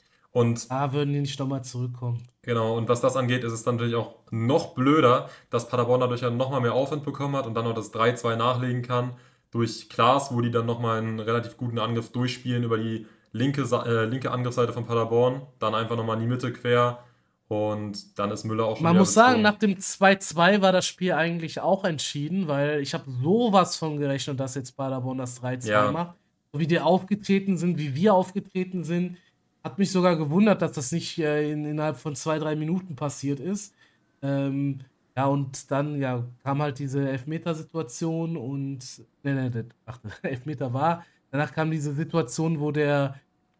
Und da würden die nicht nochmal zurückkommen. genau, und was das angeht, ist es dann natürlich auch noch blöder, dass Paderborn dadurch ja nochmal mehr Aufwind bekommen hat und dann noch das drei zwei nachlegen kann durch Klaas, wo die dann nochmal einen relativ guten Angriff durchspielen über die linke, Sa- äh, linke Angriffsseite von Paderborn, dann einfach nochmal in die Mitte quer und dann ist Müller auch schon Man wieder muss sagen, geflogen. nach dem zwei zwei war das Spiel eigentlich auch entschieden, weil ich habe sowas von gerechnet, dass jetzt Paderborn das drei zwei Ja, macht. So wie die aufgetreten sind, wie wir aufgetreten sind, hat mich sogar gewundert, dass das nicht äh, in, innerhalb von zwei, drei Minuten passiert ist. Ähm, ja, und dann ja, kam halt diese Elfmetersituation und ne, ne, ne, ach, Elfmeter war. Danach kam diese Situation, wo der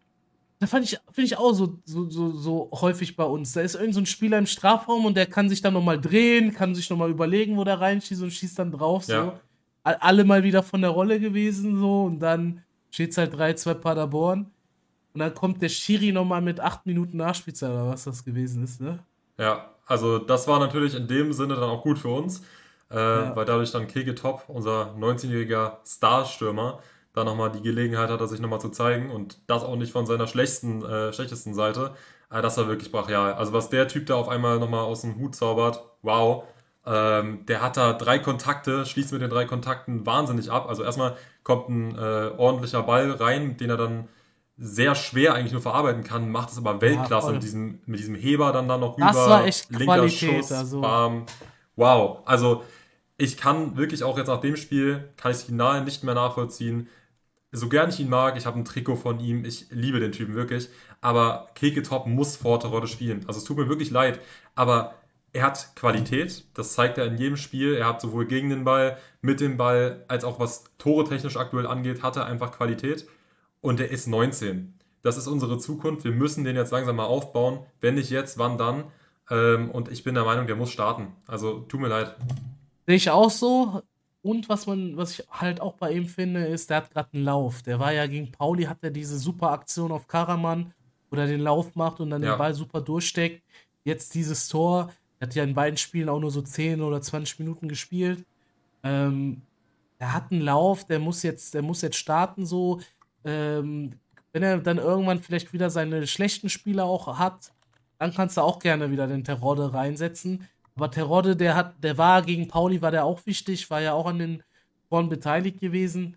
da fand ich, finde ich auch so, so, so, so häufig bei uns. Da ist irgend so ein Spieler im Strafraum und der kann sich dann nochmal drehen, kann sich nochmal überlegen, wo der reinschießt und schießt dann drauf. So. ja, A- Alle mal wieder von der Rolle gewesen, so. Und dann steht es halt drei zwei Paderborn. Und dann kommt der Schiri nochmal mit acht Minuten Nachspielzeit, oder was das gewesen ist, ne? ja. Also das war natürlich in dem Sinne dann auch gut für uns, äh, Ja. weil dadurch dann Keke Top, unser neunzehnjähriger Starstürmer, da nochmal die Gelegenheit hatte, sich nochmal zu zeigen und das auch nicht von seiner schlechtesten, äh, schlechtesten Seite. Äh, das war wirklich brachial. Also was der Typ da auf einmal nochmal aus dem Hut zaubert, wow. Ähm, der hat da drei Kontakte, schließt mit den drei Kontakten wahnsinnig ab. Also erstmal kommt ein äh, ordentlicher Ball rein, den er dann sehr schwer eigentlich nur verarbeiten kann, macht es aber Ja, Weltklasse mit voll. diesem, mit diesem Heber dann da noch Das war rüber, echt linker Qualität, Schuss, also. bam. Wow, also ich kann wirklich auch jetzt nach dem Spiel, kann ich das Finale nicht mehr nachvollziehen. So gern ich ihn mag, ich habe ein Trikot von ihm, ich liebe den Typen wirklich, aber Keke Top muss Vorderrolle spielen. Also es tut mir wirklich leid, aber er hat Qualität, das zeigt er in jedem Spiel. Er hat sowohl gegen den Ball, mit dem Ball, als auch was Tore technisch aktuell angeht, hat er einfach Qualität. Und er ist neunzehn. Das ist unsere Zukunft. Wir müssen den jetzt langsam mal aufbauen. Wenn nicht jetzt, wann dann? Ähm, und ich bin der Meinung, der muss starten. Also tut mir leid. Sehe ich auch so. Und was man, was ich halt auch bei ihm finde, ist, der hat gerade einen Lauf. Der war ja gegen Pauli, hat er diese super Aktion auf Karaman, wo er den Lauf macht und dann den Ja, Ball super durchsteckt. Jetzt dieses Tor, er hat ja in beiden Spielen auch nur so zehn oder zwanzig Minuten gespielt. Ähm, Er hat einen Lauf, der muss jetzt, der muss jetzt starten so. Ähm, Wenn er dann irgendwann vielleicht wieder seine schlechten Spiele auch hat, dann kannst du auch gerne wieder den Terodde reinsetzen. Aber Terodde, der hat, der war gegen Pauli, war der auch wichtig, war ja auch an den Toren beteiligt gewesen.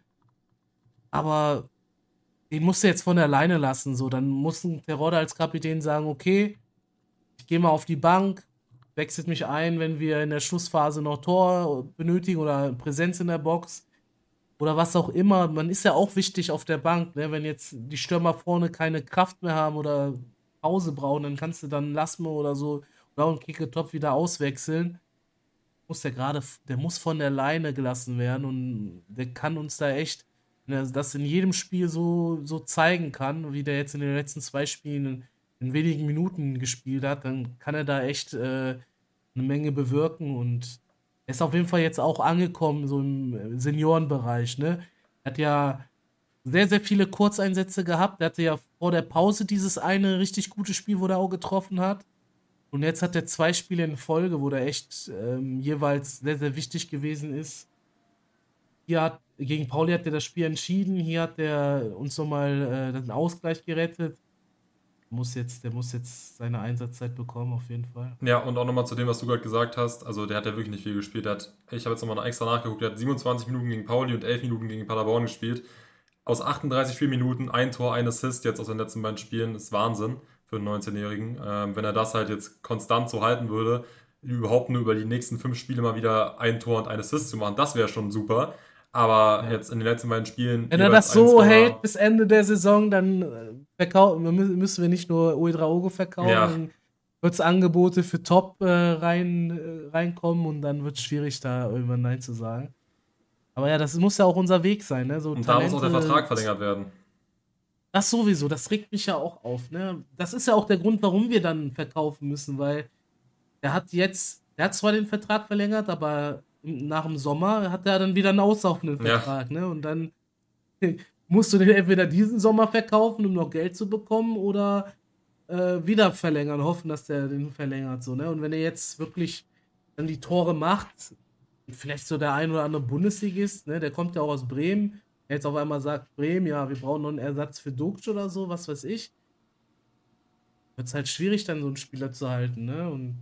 Aber den musst du jetzt von der Leine lassen. So, dann muss ein Terodde als Kapitän sagen, okay, ich gehe mal auf die Bank, wechselt mich ein, wenn wir in der Schlussphase noch Tor benötigen oder Präsenz in der Box oder was auch immer. Man ist ja auch wichtig auf der Bank, ne? Wenn jetzt die Stürmer vorne keine Kraft mehr haben oder Pause brauchen, dann kannst du dann Lassme oder so oder auch einen Kicketop wieder auswechseln. Muss der gerade, der muss von der Leine gelassen werden und der kann uns da echt, wenn er das in jedem Spiel so, so zeigen kann, wie der jetzt in den letzten zwei Spielen in, in wenigen Minuten gespielt hat, dann kann er da echt äh, eine Menge bewirken und Er ist auf jeden Fall jetzt auch angekommen, so im Seniorenbereich, ne? Er hat ja sehr, sehr viele Kurzeinsätze gehabt. Er hatte ja vor der Pause dieses eine richtig gute Spiel, wo er auch getroffen hat. Und jetzt hat er zwei Spiele in Folge, wo der echt ähm, jeweils sehr, sehr wichtig gewesen ist. Hier hat, gegen Pauli hat er das Spiel entschieden. Hier hat er uns nochmal äh, den Ausgleich gerettet. Muss jetzt, der muss jetzt seine Einsatzzeit bekommen, auf jeden Fall. Ja, und auch nochmal zu dem, was du gerade gesagt hast. Also, der hat ja wirklich nicht viel gespielt. Der hat, ich habe jetzt nochmal extra nachgeguckt, der hat siebenundzwanzig Minuten gegen Pauli und elf Minuten gegen Paderborn gespielt. Aus achtunddreißig Spielminuten ein Tor, ein Assist jetzt aus den letzten beiden Spielen ist Wahnsinn für einen neunzehnjährigen. Ähm, wenn er das halt jetzt konstant so halten würde, überhaupt nur über die nächsten fünf Spiele mal wieder ein Tor und ein Assist zu machen, das wäre schon super. Aber Ja. jetzt in den letzten beiden Spielen. Wenn er jeweils das ein so Scorer. hält bis Ende der Saison, dann äh, verkau- mü- müssen wir nicht nur Uedraogo verkaufen, Ja. dann wird es Angebote für Top äh, rein, äh, reinkommen und dann wird es schwierig, da irgendwann Nein zu sagen. Aber ja, das muss ja auch unser Weg sein, ne? So Und da muss auch der Talente- Vertrag verlängert werden. Das sowieso, das regt mich ja auch auf, ne? Das ist ja auch der Grund, warum wir dann verkaufen müssen, weil er hat jetzt, er hat zwar den Vertrag verlängert, aber nach dem Sommer hat er dann wieder einen auslaufenden Ja. Vertrag, ne? Und dann musst du den entweder diesen Sommer verkaufen, um noch Geld zu bekommen, oder äh, wieder verlängern, hoffen, dass der den verlängert, so, ne? Und wenn er jetzt wirklich dann die Tore macht, vielleicht so der ein oder andere Bundesligist, ne? Der kommt ja auch aus Bremen, der jetzt auf einmal sagt, Bremen, ja, wir brauchen noch einen Ersatz für Duxch oder so, was weiß ich. Wird es halt schwierig, dann so einen Spieler zu halten, ne? Und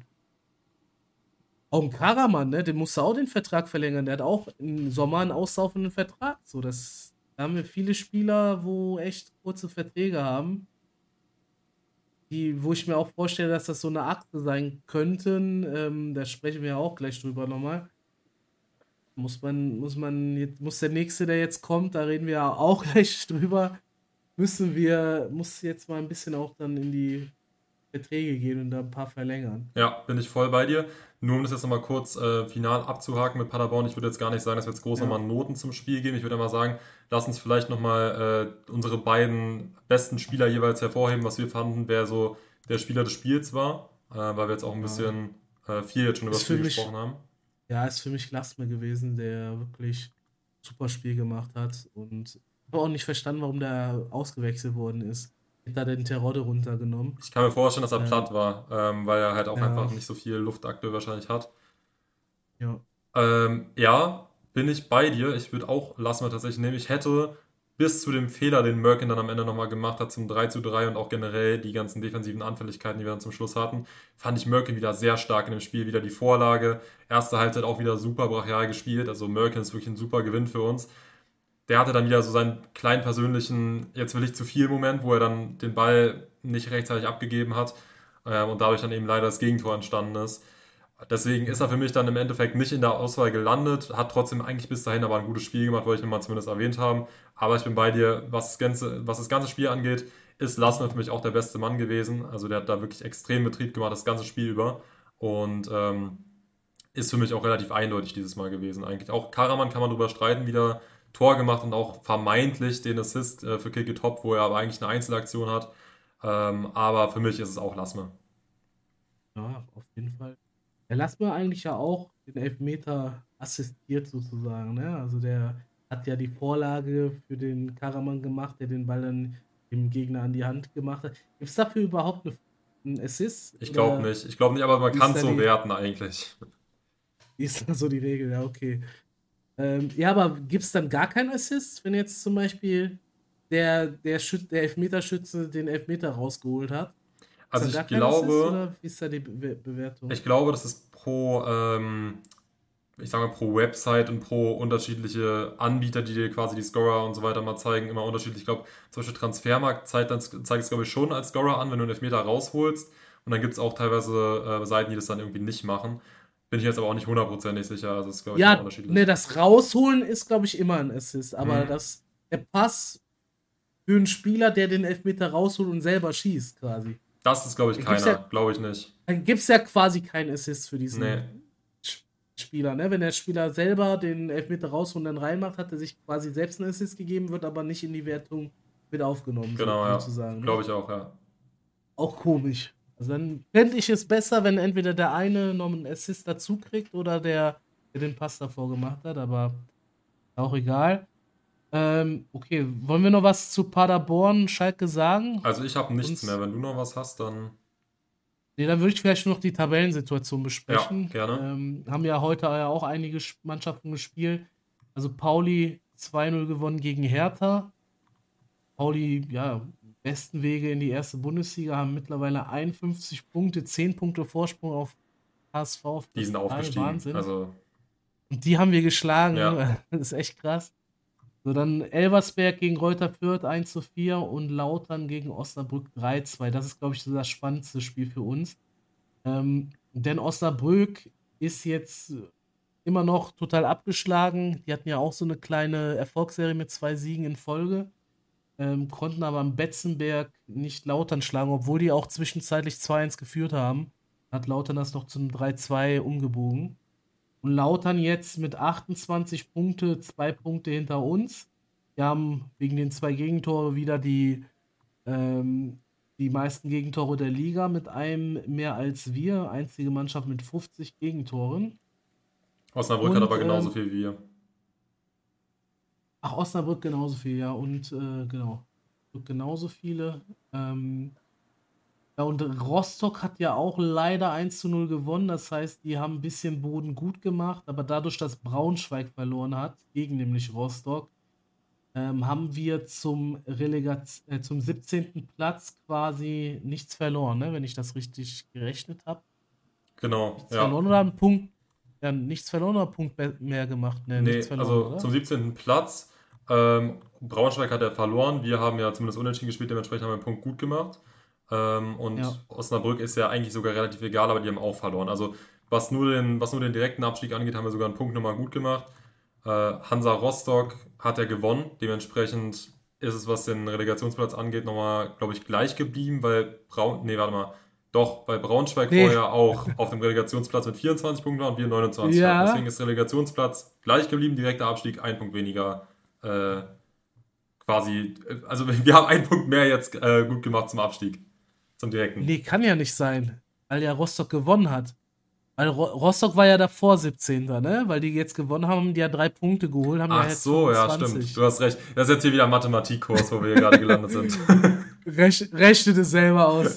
auch ein Karaman, ne? Dem musste auch den Vertrag verlängern. Der hat auch im Sommer einen auslaufenden Vertrag. So, das, da haben wir viele Spieler, wo echt kurze Verträge haben. Die, wo ich mir auch vorstelle, dass das so eine Akte sein könnten. Ähm, da sprechen wir ja auch gleich drüber nochmal. Muss man, muss man, jetzt, muss der nächste, der jetzt kommt, da reden wir ja auch gleich drüber, müssen wir, muss jetzt mal ein bisschen auch dann in die Verträge gehen und da ein paar verlängern. Ja, bin ich voll bei dir. Nur um das jetzt nochmal kurz äh, final abzuhaken mit Paderborn, ich würde jetzt gar nicht sagen, dass wir jetzt groß Ja. nochmal Noten zum Spiel geben. Ich würde mal sagen, lass uns vielleicht nochmal äh, unsere beiden besten Spieler jeweils hervorheben, was wir fanden, wer so der Spieler des Spiels war, äh, weil wir jetzt auch ein Ja. bisschen äh, viel jetzt schon über Ist das Spiel für mich- gesprochen haben. Ja, ist für mich Glasmer gewesen, der wirklich super Spiel gemacht hat und ich habe auch nicht verstanden, warum der ausgewechselt worden ist. Hat da den Terodde runtergenommen. Ich kann mir vorstellen, dass er Ja. platt war, ähm, weil er halt auch Ja. einfach nicht so viel Luft aktuell wahrscheinlich hat. Ja. Ähm, ja, bin ich bei dir. Ich würde auch Lassmer tatsächlich nehmen. Ich hätte bis zu dem Fehler, den Merkin dann am Ende nochmal gemacht hat, zum drei zu drei und auch generell die ganzen defensiven Anfälligkeiten, die wir dann zum Schluss hatten, fand ich Merkin wieder sehr stark in dem Spiel. Wieder die Vorlage. Erste Halbzeit auch wieder super brachial gespielt. Also Merkin ist wirklich ein super Gewinn für uns. Der hatte dann wieder so seinen kleinen persönlichen, jetzt will ich zu viel Moment, wo er dann den Ball nicht rechtzeitig abgegeben hat ähm, und dadurch dann eben leider das Gegentor entstanden ist. Deswegen ist er für mich dann im Endeffekt nicht in der Auswahl gelandet, hat trotzdem eigentlich bis dahin aber ein gutes Spiel gemacht, wollte ich nochmal zumindest erwähnt haben. Aber ich bin bei dir, was das ganze, was das ganze Spiel angeht, ist Lassner für mich auch der beste Mann gewesen. Also der hat da wirklich extrem Betrieb gemacht, das ganze Spiel über. Und ähm, ist für mich auch relativ eindeutig dieses Mal gewesen eigentlich. Auch Karaman kann man drüber streiten, wieder Tor gemacht und auch vermeintlich den Assist äh, für Kick It Top, wo er aber eigentlich eine Einzelaktion hat. Ähm, aber für mich ist es auch Lassmer. Ja, auf jeden Fall. Der Lassmer eigentlich ja auch den Elfmeter assistiert sozusagen, ne? Also der hat ja die Vorlage für den Karaman gemacht, der den Ball dann dem Gegner an die Hand gemacht hat. Gibt es dafür überhaupt eine, einen Assist? Ich glaube Oder nicht. Ich glaube nicht, aber man wie kann ist es da so die- werten eigentlich. Wie ist da so die Regel? Ja, okay. Ähm, ja, aber gibt es dann gar keinen Assist, wenn jetzt zum Beispiel der, der, Schüt der Elfmeterschütze den Elfmeter rausgeholt hat? Also Ist da ich gar kein Assist, glaube, oder wie ist da die Be Bewertung? ich glaube, das ist pro, ähm, ich sage mal, pro Website und pro unterschiedliche Anbieter, die dir quasi die Scorer und so weiter mal zeigen, immer unterschiedlich. Ich glaube, zum Beispiel Transfermarkt zeigt, dann, zeigt es, glaube ich, schon als Scorer an, wenn du einen Elfmeter rausholst. Und dann gibt es auch teilweise äh, Seiten, die das dann irgendwie nicht machen. Bin ich jetzt aber auch nicht hundertprozentig sicher. Also das ist, glaube ich, immer Ja, unterschiedlich. ne, das Rausholen ist, glaube ich, immer ein Assist. Aber Mhm. das, der Pass für einen Spieler, der den Elfmeter rausholt und selber schießt, quasi. Das ist, glaube ich, Da gibt's keiner. ja- Glaube ich nicht. Dann gibt es ja quasi keinen Assist für diesen Nee. Sch- Spieler. Ne? Wenn der Spieler selber den Elfmeter rausholt und dann reinmacht, hat er sich quasi selbst einen Assist gegeben, wird aber nicht in die Wertung mit aufgenommen. Genau, so, ja. sozusagen, ne? Glaube ich auch, ja. Auch komisch. Also dann fände ich es besser, wenn entweder der eine noch einen Assist dazu kriegt oder der der den Pass davor gemacht hat, aber auch egal. Ähm, okay, wollen wir noch was zu Paderborn, Schalke sagen? Also ich habe nichts Uns, mehr. Wenn du noch was hast, dann nee, dann würde ich vielleicht nur noch die Tabellensituation ja, besprechen. gerne. Ähm, haben ja heute ja auch einige Sch- Mannschaften gespielt. Also Pauli zwei null gewonnen gegen Hertha. Pauli, ja, besten Wege in die erste Bundesliga, haben mittlerweile einundfünfzig Punkte, zehn Punkte Vorsprung auf H S V auf Die Platz sind drei. aufgestiegen. Wahnsinn. Also Und die haben wir geschlagen, ja, ne? Das ist echt krass. So, dann Elversberg gegen Greuther Fürth eins zu vier und Lautern gegen Osnabrück drei zwei. Das ist, glaube ich, so das spannendste Spiel für uns. Ähm, denn Osnabrück ist jetzt immer noch total abgeschlagen. Die hatten ja auch so eine kleine Erfolgsserie mit zwei Siegen in Folge, ähm, konnten aber am Betzenberg nicht Lautern schlagen, obwohl die auch zwischenzeitlich zwei eins geführt haben. Hat Lautern das noch zum drei zwei umgebogen. Und Lautern jetzt mit achtundzwanzig Punkte, zwei Punkte hinter uns. Wir haben wegen den zwei Gegentore wieder die, ähm, die meisten Gegentore der Liga mit einem mehr als wir. Einzige Mannschaft mit fünfzig Gegentoren. Osnabrück hat Und, aber genauso ähm, viel wie wir. ach, Osnabrück genauso viel, ja. Und, äh, genau. Genauso viele. Ähm, Ja, und Rostock hat ja auch leider eins zu null gewonnen. Das heißt, die haben ein bisschen Boden gut gemacht, aber dadurch, dass Braunschweig verloren hat, gegen nämlich Rostock, ähm, haben wir zum Relegat äh, zum siebzehnten Platz quasi nichts verloren, ne? Wenn ich das richtig gerechnet habe. Genau, Nichts ja. verloren oder einen Punkt, ja, nichts verloren oder einen Punkt be- mehr gemacht? Ne, nichts Nee, verloren, also oder? zum siebzehnten Platz. Ähm, Braunschweig hat ja verloren. Wir haben ja zumindest unentschieden gespielt, dementsprechend haben wir einen Punkt gut gemacht. Ähm, Ja. und Osnabrück ist ja eigentlich sogar relativ egal, aber die haben auch verloren. Also was nur den, was nur den direkten Abstieg angeht, haben wir sogar einen Punkt nochmal gut gemacht. Äh, Hansa Rostock hat ja gewonnen. Dementsprechend ist es, was den Relegationsplatz angeht, nochmal, glaube ich, gleich geblieben, weil Braun, nee, warte mal. Doch, weil Braunschweig Nee. vorher auch auf dem Relegationsplatz mit vierundzwanzig Punkten war und wir neunundzwanzig hatten. Deswegen Ja. ist Relegationsplatz gleich geblieben, direkter Abstieg, ein Punkt weniger. Äh, quasi, äh, also wir haben einen Punkt mehr jetzt äh, gut gemacht zum Abstieg, zum direkten. Nee, kann ja nicht sein, weil ja Rostock gewonnen hat. Weil Ro Rostock war ja davor siebzehnter, ne? Weil die jetzt gewonnen haben, haben die ja drei Punkte geholt, haben ja Ach jetzt so, ja, stimmt. fünfundzwanzig. Du hast recht. Das ist jetzt hier wieder ein Mathematikkurs, wo wir hier gerade gelandet sind. Rech rechne das selber aus.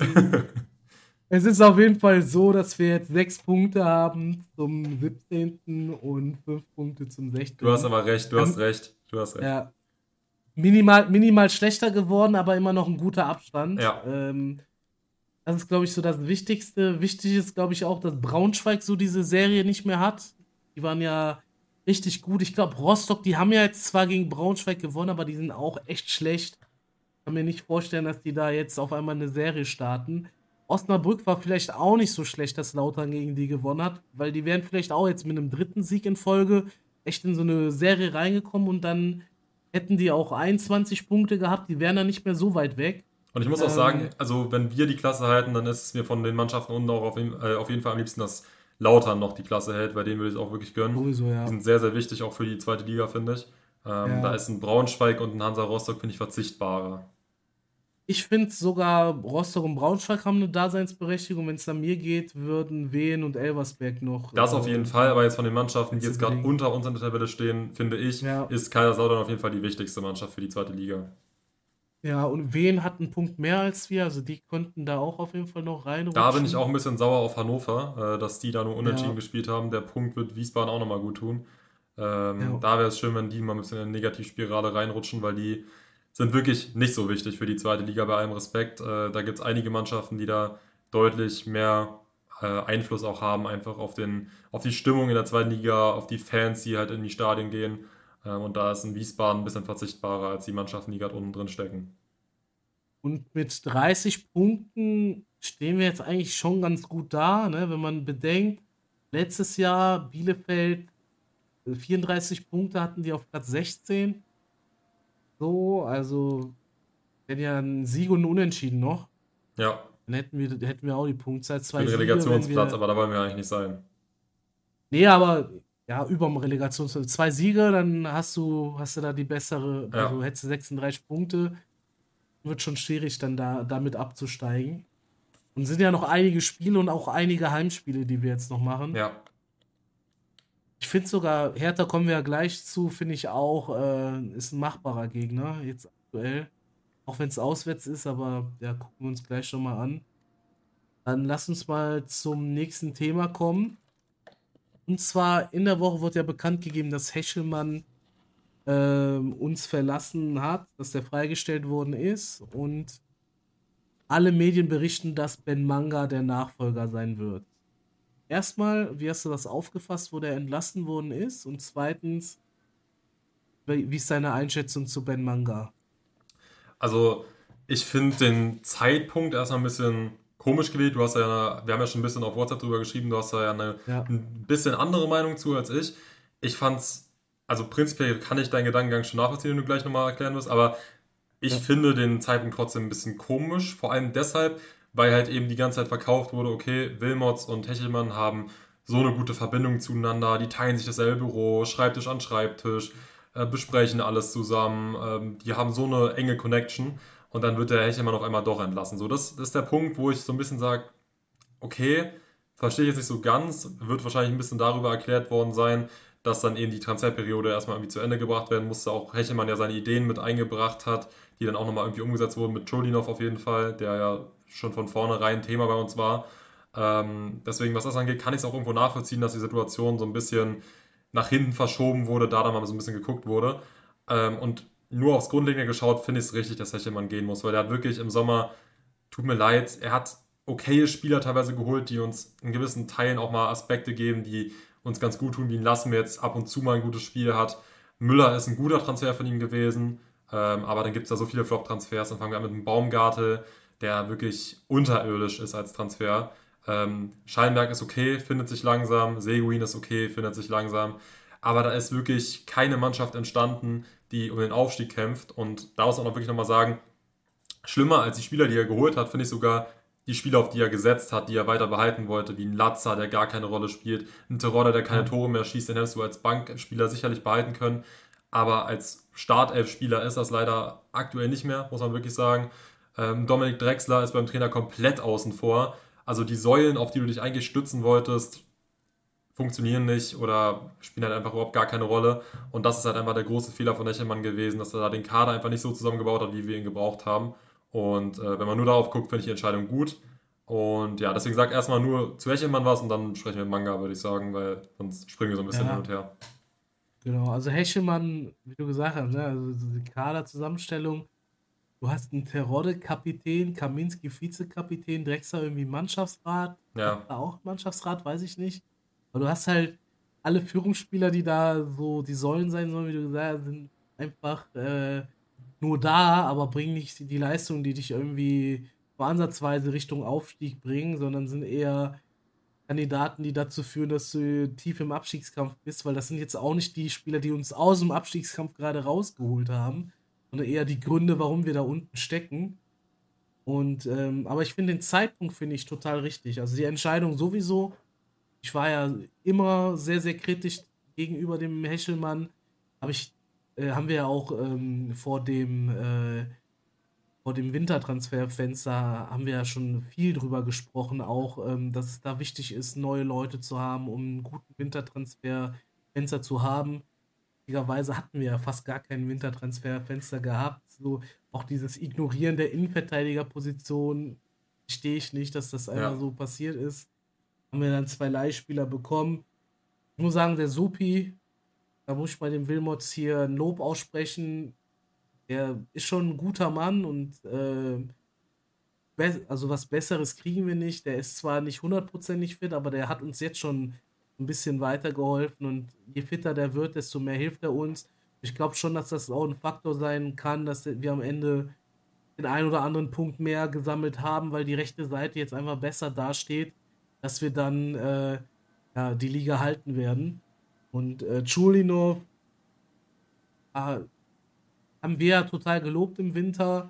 Es ist auf jeden Fall so, dass wir jetzt sechs Punkte haben zum siebzehnten und fünf Punkte zum Du hast sechzehnten. aber recht, du hast Ähm, recht, du hast recht. ja, minimal, minimal schlechter geworden, aber immer noch ein guter Abstand. Ja, Ähm, das ist, glaube ich, so das Wichtigste. Wichtig ist, glaube ich, auch, dass Braunschweig so diese Serie nicht mehr hat. Die waren ja richtig gut. Ich glaube, Rostock, die haben ja jetzt zwar gegen Braunschweig gewonnen, aber die sind auch echt schlecht. Ich kann mir nicht vorstellen, dass die da jetzt auf einmal eine Serie starten. Osnabrück war vielleicht auch nicht so schlecht, dass Lautern gegen die gewonnen hat, weil die wären vielleicht auch jetzt mit einem dritten Sieg in Folge echt in so eine Serie reingekommen und dann hätten die auch einundzwanzig Punkte gehabt. Die wären dann nicht mehr so weit weg. und ich muss auch sagen, Ähm, also wenn wir die Klasse halten, dann ist es mir von den Mannschaften unten auch auf jeden, äh, auf jeden Fall am liebsten, dass Lautern noch die Klasse hält, weil denen würde ich es auch wirklich gönnen. Sowieso, Die ja. sind sehr, sehr wichtig, auch für die zweite Liga, finde ich. Ähm, da Ja. ist ein Braunschweig und ein Hansa Rostock, finde ich, verzichtbarer. Ich finde sogar, Rostock und Braunschweig haben eine Daseinsberechtigung. Wenn es an mir geht, würden Wien und Elversberg noch. Das auf jeden Äh, Fall, aber jetzt von den Mannschaften, die Plätze jetzt gerade belegen. unter uns in der Tabelle stehen, finde ich, Ja. ist Kaiserslautern auf jeden Fall die wichtigste Mannschaft für die zweite Liga. Ja, und Wien hat einen Punkt mehr als wir, also die könnten da auch auf jeden Fall noch Da bin ich auch reinrutschen. ein bisschen sauer auf Hannover, äh, dass die da nur unentschieden Ja, gespielt haben. Der Punkt wird Wiesbaden auch nochmal gut tun. Ähm, ja. da wäre es schön, wenn die mal ein bisschen in eine Negativspirale reinrutschen, weil die sind wirklich nicht so wichtig für die zweite Liga, bei allem Respekt. Äh, da gibt es einige Mannschaften, die da deutlich mehr äh, Einfluss auch haben, einfach auf, den, auf die Stimmung in der zweiten Liga, auf die Fans, die halt in die Stadien gehen. Ähm, und da ist ein Wiesbaden ein bisschen verzichtbarer als die Mannschaften, die gerade unten drin stecken. Und mit dreißig Punkten stehen wir jetzt eigentlich schon ganz gut da, ne? Wenn man bedenkt, letztes Jahr Bielefeld äh, vierunddreißig Punkte hatten die auf Platz sechzehn. So, also wenn ja ein Sieg und ein Unentschieden noch, Ja, dann hätten wir, hätten wir auch die Punktzahl. für Zwei den Siege, wenn Relegationsplatz, wir. aber da wollen wir eigentlich nicht sein. Nee, aber ja, überm Relegationsplatz. Zwei Siege, dann hast du, hast du da die bessere, Ja, also hättest du sechsunddreißig Punkte, wird schon schwierig, dann da damit abzusteigen. Und es sind ja noch einige Spiele und auch einige Heimspiele, die wir jetzt noch machen. ja. Ich Ich finde sogar, Hertha kommen wir ja gleich zu, finde ich auch, äh, ist ein machbarer Gegner, jetzt aktuell. Auch wenn es auswärts ist, aber ja, gucken wir uns gleich schon mal an. Dann lass uns mal zum nächsten Thema kommen. Und zwar in der Woche wurde ja bekannt gegeben, dass Hechelmann ähm, uns verlassen hat, dass der freigestellt worden ist. Und alle Medien berichten, dass Ben Manga der Nachfolger sein wird. Erstmal, wie hast du das aufgefasst, wo der entlassen worden ist? Und zweitens, wie wie ist deine Einschätzung zu Ben Manga? Also, ich finde den Zeitpunkt erstmal ein bisschen komisch gewählt. Du hast ja, wir haben ja schon ein bisschen auf WhatsApp drüber geschrieben, du hast da ja eine Ja, ein bisschen andere Meinung zu als ich. Ich fand's, also prinzipiell kann ich deinen Gedankengang schon nachvollziehen, den du gleich nochmal erklären wirst, aber ich ja, finde den Zeitpunkt trotzdem ein bisschen komisch, vor allem deshalb, weil halt eben die ganze Zeit verkauft wurde, okay, Wilmots und Hechelmann haben so eine gute Verbindung zueinander, die teilen sich dasselbe Büro, Schreibtisch an Schreibtisch, äh, besprechen alles zusammen, ähm, die haben so eine enge Connection und dann wird der Hechelmann auf einmal doch entlassen. So, das, das ist der Punkt, wo ich so ein bisschen sage, okay, verstehe ich jetzt nicht so ganz, wird wahrscheinlich ein bisschen darüber erklärt worden sein, dass dann eben die Transferperiode erstmal irgendwie zu Ende gebracht werden musste. Auch Hechelmann ja seine Ideen mit eingebracht hat, die dann auch nochmal irgendwie umgesetzt wurden mit Chodinov auf jeden Fall, der ja schon von vornherein Thema bei uns war. Ähm, deswegen, was das angeht, kann ich es auch irgendwo nachvollziehen, dass die Situation so ein bisschen nach hinten verschoben wurde, da dann mal so ein bisschen geguckt wurde. Ähm, und nur aufs Grundlegende geschaut, finde ich es richtig, dass Hechelmann gehen muss, weil er hat wirklich im Sommer, tut mir leid, er hat okaye Spieler teilweise geholt, die uns in gewissen Teilen auch mal Aspekte geben, die uns ganz gut tun, wie ein Lassen jetzt ab und zu mal ein gutes Spiel hat. Müller ist ein guter Transfer von ihm gewesen, ähm, aber dann gibt es da so viele Flop-Transfers. Dann fangen wir an mit einem Baumgartel, der wirklich unterirdisch ist als Transfer. Ähm, Schallenberg ist okay, findet sich langsam. Seguin ist okay, findet sich langsam. Aber da ist wirklich keine Mannschaft entstanden, die um den Aufstieg kämpft. Und da muss man auch wirklich nochmal sagen, schlimmer als die Spieler, die er geholt hat, finde ich sogar die Spieler, auf die er gesetzt hat, die er weiter behalten wollte, wie ein Latza, der gar keine Rolle spielt, ein Terodde, der keine ja, Tore mehr schießt, den hättest du als Bankspieler sicherlich behalten können. Aber als Startelf-Spieler ist das leider aktuell nicht mehr, muss man wirklich sagen. Ähm, Dominik Drexler ist beim Trainer komplett außen vor. Also die Säulen, auf die du dich eigentlich stützen wolltest, funktionieren nicht oder spielen halt einfach überhaupt gar keine Rolle. Und das ist halt einfach der große Fehler von Nechelmann gewesen, dass er da den Kader einfach nicht so zusammengebaut hat, wie wir ihn gebraucht haben. Und äh, wenn man nur darauf guckt, finde ich die Entscheidung gut. Und ja, deswegen sag erstmal nur zu Hechelmann was und dann sprechen wir mit Manga, würde ich sagen, weil sonst springen wir so ein bisschen hin ja, und her. genau. Also Hechelmann, wie du gesagt hast, ne, also die Kaderzusammenstellung, du hast einen Terodde-Kapitän, Kaminski Vizekapitän, Drexler irgendwie Mannschaftsrat, Ja, da auch Mannschaftsrat, weiß ich nicht. Aber du hast halt alle Führungsspieler, die da so die Säulen sein sollen, wie du gesagt hast, sind einfach äh, nur da, aber bringen nicht die, die Leistung, die dich irgendwie nur ansatzweise Richtung Aufstieg bringen, sondern sind eher Kandidaten, die dazu führen, dass du tief im Abstiegskampf bist, weil das sind jetzt auch nicht die Spieler, die uns aus dem Abstiegskampf gerade rausgeholt haben, sondern eher die Gründe, warum wir da unten stecken. Und ähm, aber ich finde den Zeitpunkt finde ich total richtig. Also die Entscheidung sowieso. Ich war ja immer sehr, sehr kritisch gegenüber dem Hechelmann. Hab ich, äh, haben wir ja auch ähm, vor dem äh, vor dem Wintertransferfenster haben wir ja schon viel drüber gesprochen, auch, ähm, dass es da wichtig ist, neue Leute zu haben, um einen guten Wintertransferfenster zu haben. Witzigerweise hatten wir ja fast gar kein Wintertransferfenster gehabt. So auch dieses Ignorieren der Innenverteidigerposition verstehe ich nicht, dass das einmal ja, so passiert ist. Haben wir dann zwei Leihspieler bekommen. Ich muss sagen, der Supi, da muss ich bei dem Wilmots hier ein Lob aussprechen. Der ist schon ein guter Mann und äh, be- also was Besseres kriegen wir nicht. Der ist zwar nicht hundertprozentig fit, aber der hat uns jetzt schon ein bisschen weitergeholfen und je fitter der wird, desto mehr hilft er uns. Ich glaube schon, dass das auch ein Faktor sein kann, dass wir am Ende den einen oder anderen Punkt mehr gesammelt haben, weil die rechte Seite jetzt einfach besser dasteht, dass wir dann äh, ja, die Liga halten werden. Und äh, Chulinov äh, haben wir ja total gelobt im Winter.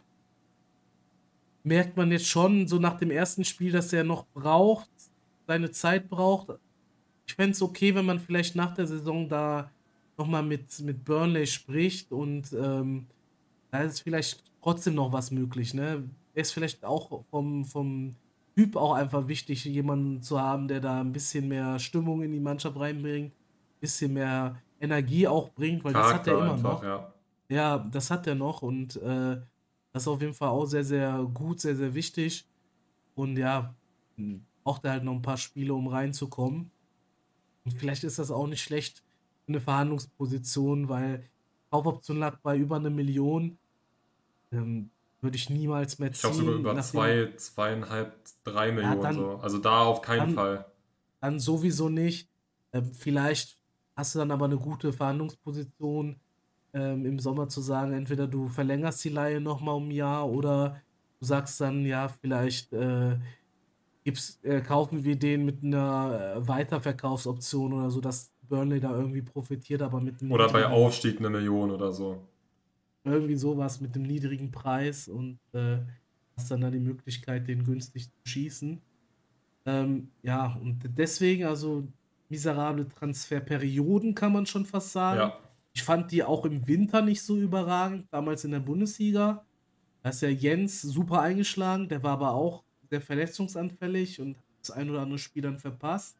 Merkt man jetzt schon so nach dem ersten Spiel, dass er noch braucht, seine Zeit braucht. Ich fände es okay, wenn man vielleicht nach der Saison da nochmal mit, mit Burnley spricht und ähm, da ist vielleicht trotzdem noch was möglich, ne? Er ist vielleicht auch vom, vom Typ auch einfach wichtig, jemanden zu haben, der da ein bisschen mehr Stimmung in die Mannschaft reinbringt. bisschen mehr Energie auch bringt, weil das hat er Charakter immer einfach, noch. ja. Ja, das hat er noch und äh, das ist auf jeden Fall auch sehr, sehr gut, sehr, sehr wichtig. Und ja, m, braucht er halt noch ein paar Spiele, um reinzukommen. Und vielleicht ist das auch nicht schlecht für eine Verhandlungsposition, weil Kaufoption lag bei über eine Million. Ähm, Würde ich niemals mehr Ich glaube sogar ziehen, über nachdem, zwei, zweieinhalb, drei ja, Millionen dann, so. Also da auf keinen dann, Fall. dann sowieso nicht. Ähm, vielleicht hast du dann aber eine gute Verhandlungsposition, ähm, im Sommer zu sagen, entweder du verlängerst die Leihe nochmal um ein Jahr oder du sagst dann, ja, vielleicht äh, gibt's, äh, kaufen wir den mit einer äh, Weiterverkaufsoption oder so, dass Burnley da irgendwie profitiert, aber mit einem Oder bei niedrigen, Aufstieg eine Million oder so. irgendwie sowas mit einem niedrigen Preis und äh, hast dann da die Möglichkeit, den günstig zu schießen. Ähm, ja, und deswegen, also miserable Transferperioden kann man schon fast sagen. Ja. Ich fand die auch im Winter nicht so überragend, damals in der Bundesliga. Da ist ja Jens super eingeschlagen, der war aber auch sehr verletzungsanfällig und hat das ein oder andere Spiel dann verpasst.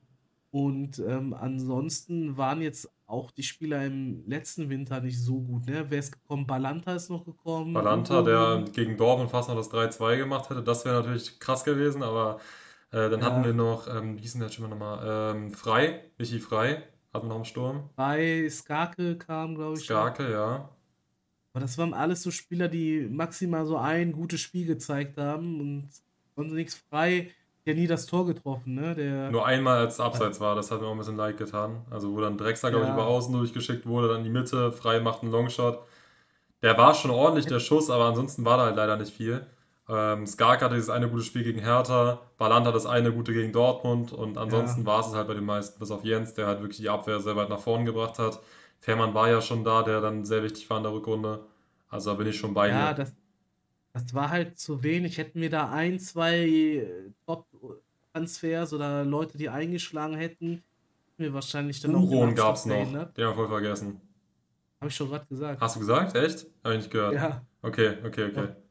Und ähm, ansonsten waren jetzt auch die Spieler im letzten Winter nicht so gut. Ne? Wer ist gekommen? Balanta ist noch gekommen, Balanta, Ugo der wurde. gegen Dortmund fast noch das drei zwei gemacht hätte, das wäre natürlich krass gewesen, aber äh, dann hatten wir Ja, noch, ähm, wie hieß denn der schon mal nochmal? Ähm, Frei, Michi Frei, hatten wir noch im Sturm. bei Skake kam, glaube ich, noch. Skarke, ja. Aber das waren alles so Spieler, die maximal so ein gutes Spiel gezeigt haben und sonst nichts frei. Der nie das Tor getroffen, ne? Der, Nur einmal als es äh, Abseits war, das hat mir auch ein bisschen leid getan. Also wo dann Drexler, glaube ich, über ja, außen durchgeschickt wurde, dann in die Mitte, Frei macht einen Longshot. Der war schon ordentlich, der Schuss, aber ansonsten war da halt leider nicht viel. Ähm, Skark hatte dieses eine gute Spiel gegen Hertha, Ballant hat das eine gute gegen Dortmund und ja, ansonsten war es halt bei den meisten, bis auf Jens, der halt wirklich die Abwehr sehr weit nach vorn gebracht hat. Fährmann war ja schon da, der dann sehr wichtig war in der Rückrunde. Also da bin ich schon bei ja, dir. das, das war halt zu wenig. Hätten wir da ein, zwei äh, Top-Transfers oder Leute, die eingeschlagen hätten, hätten wir wahrscheinlich dann auch den Uron Abstieg gab's noch, verhindert. den haben wir voll vergessen. Habe ich schon gerade gesagt. Hast du gesagt? Echt? Habe ich nicht gehört. Ja, Okay, okay, okay. doch.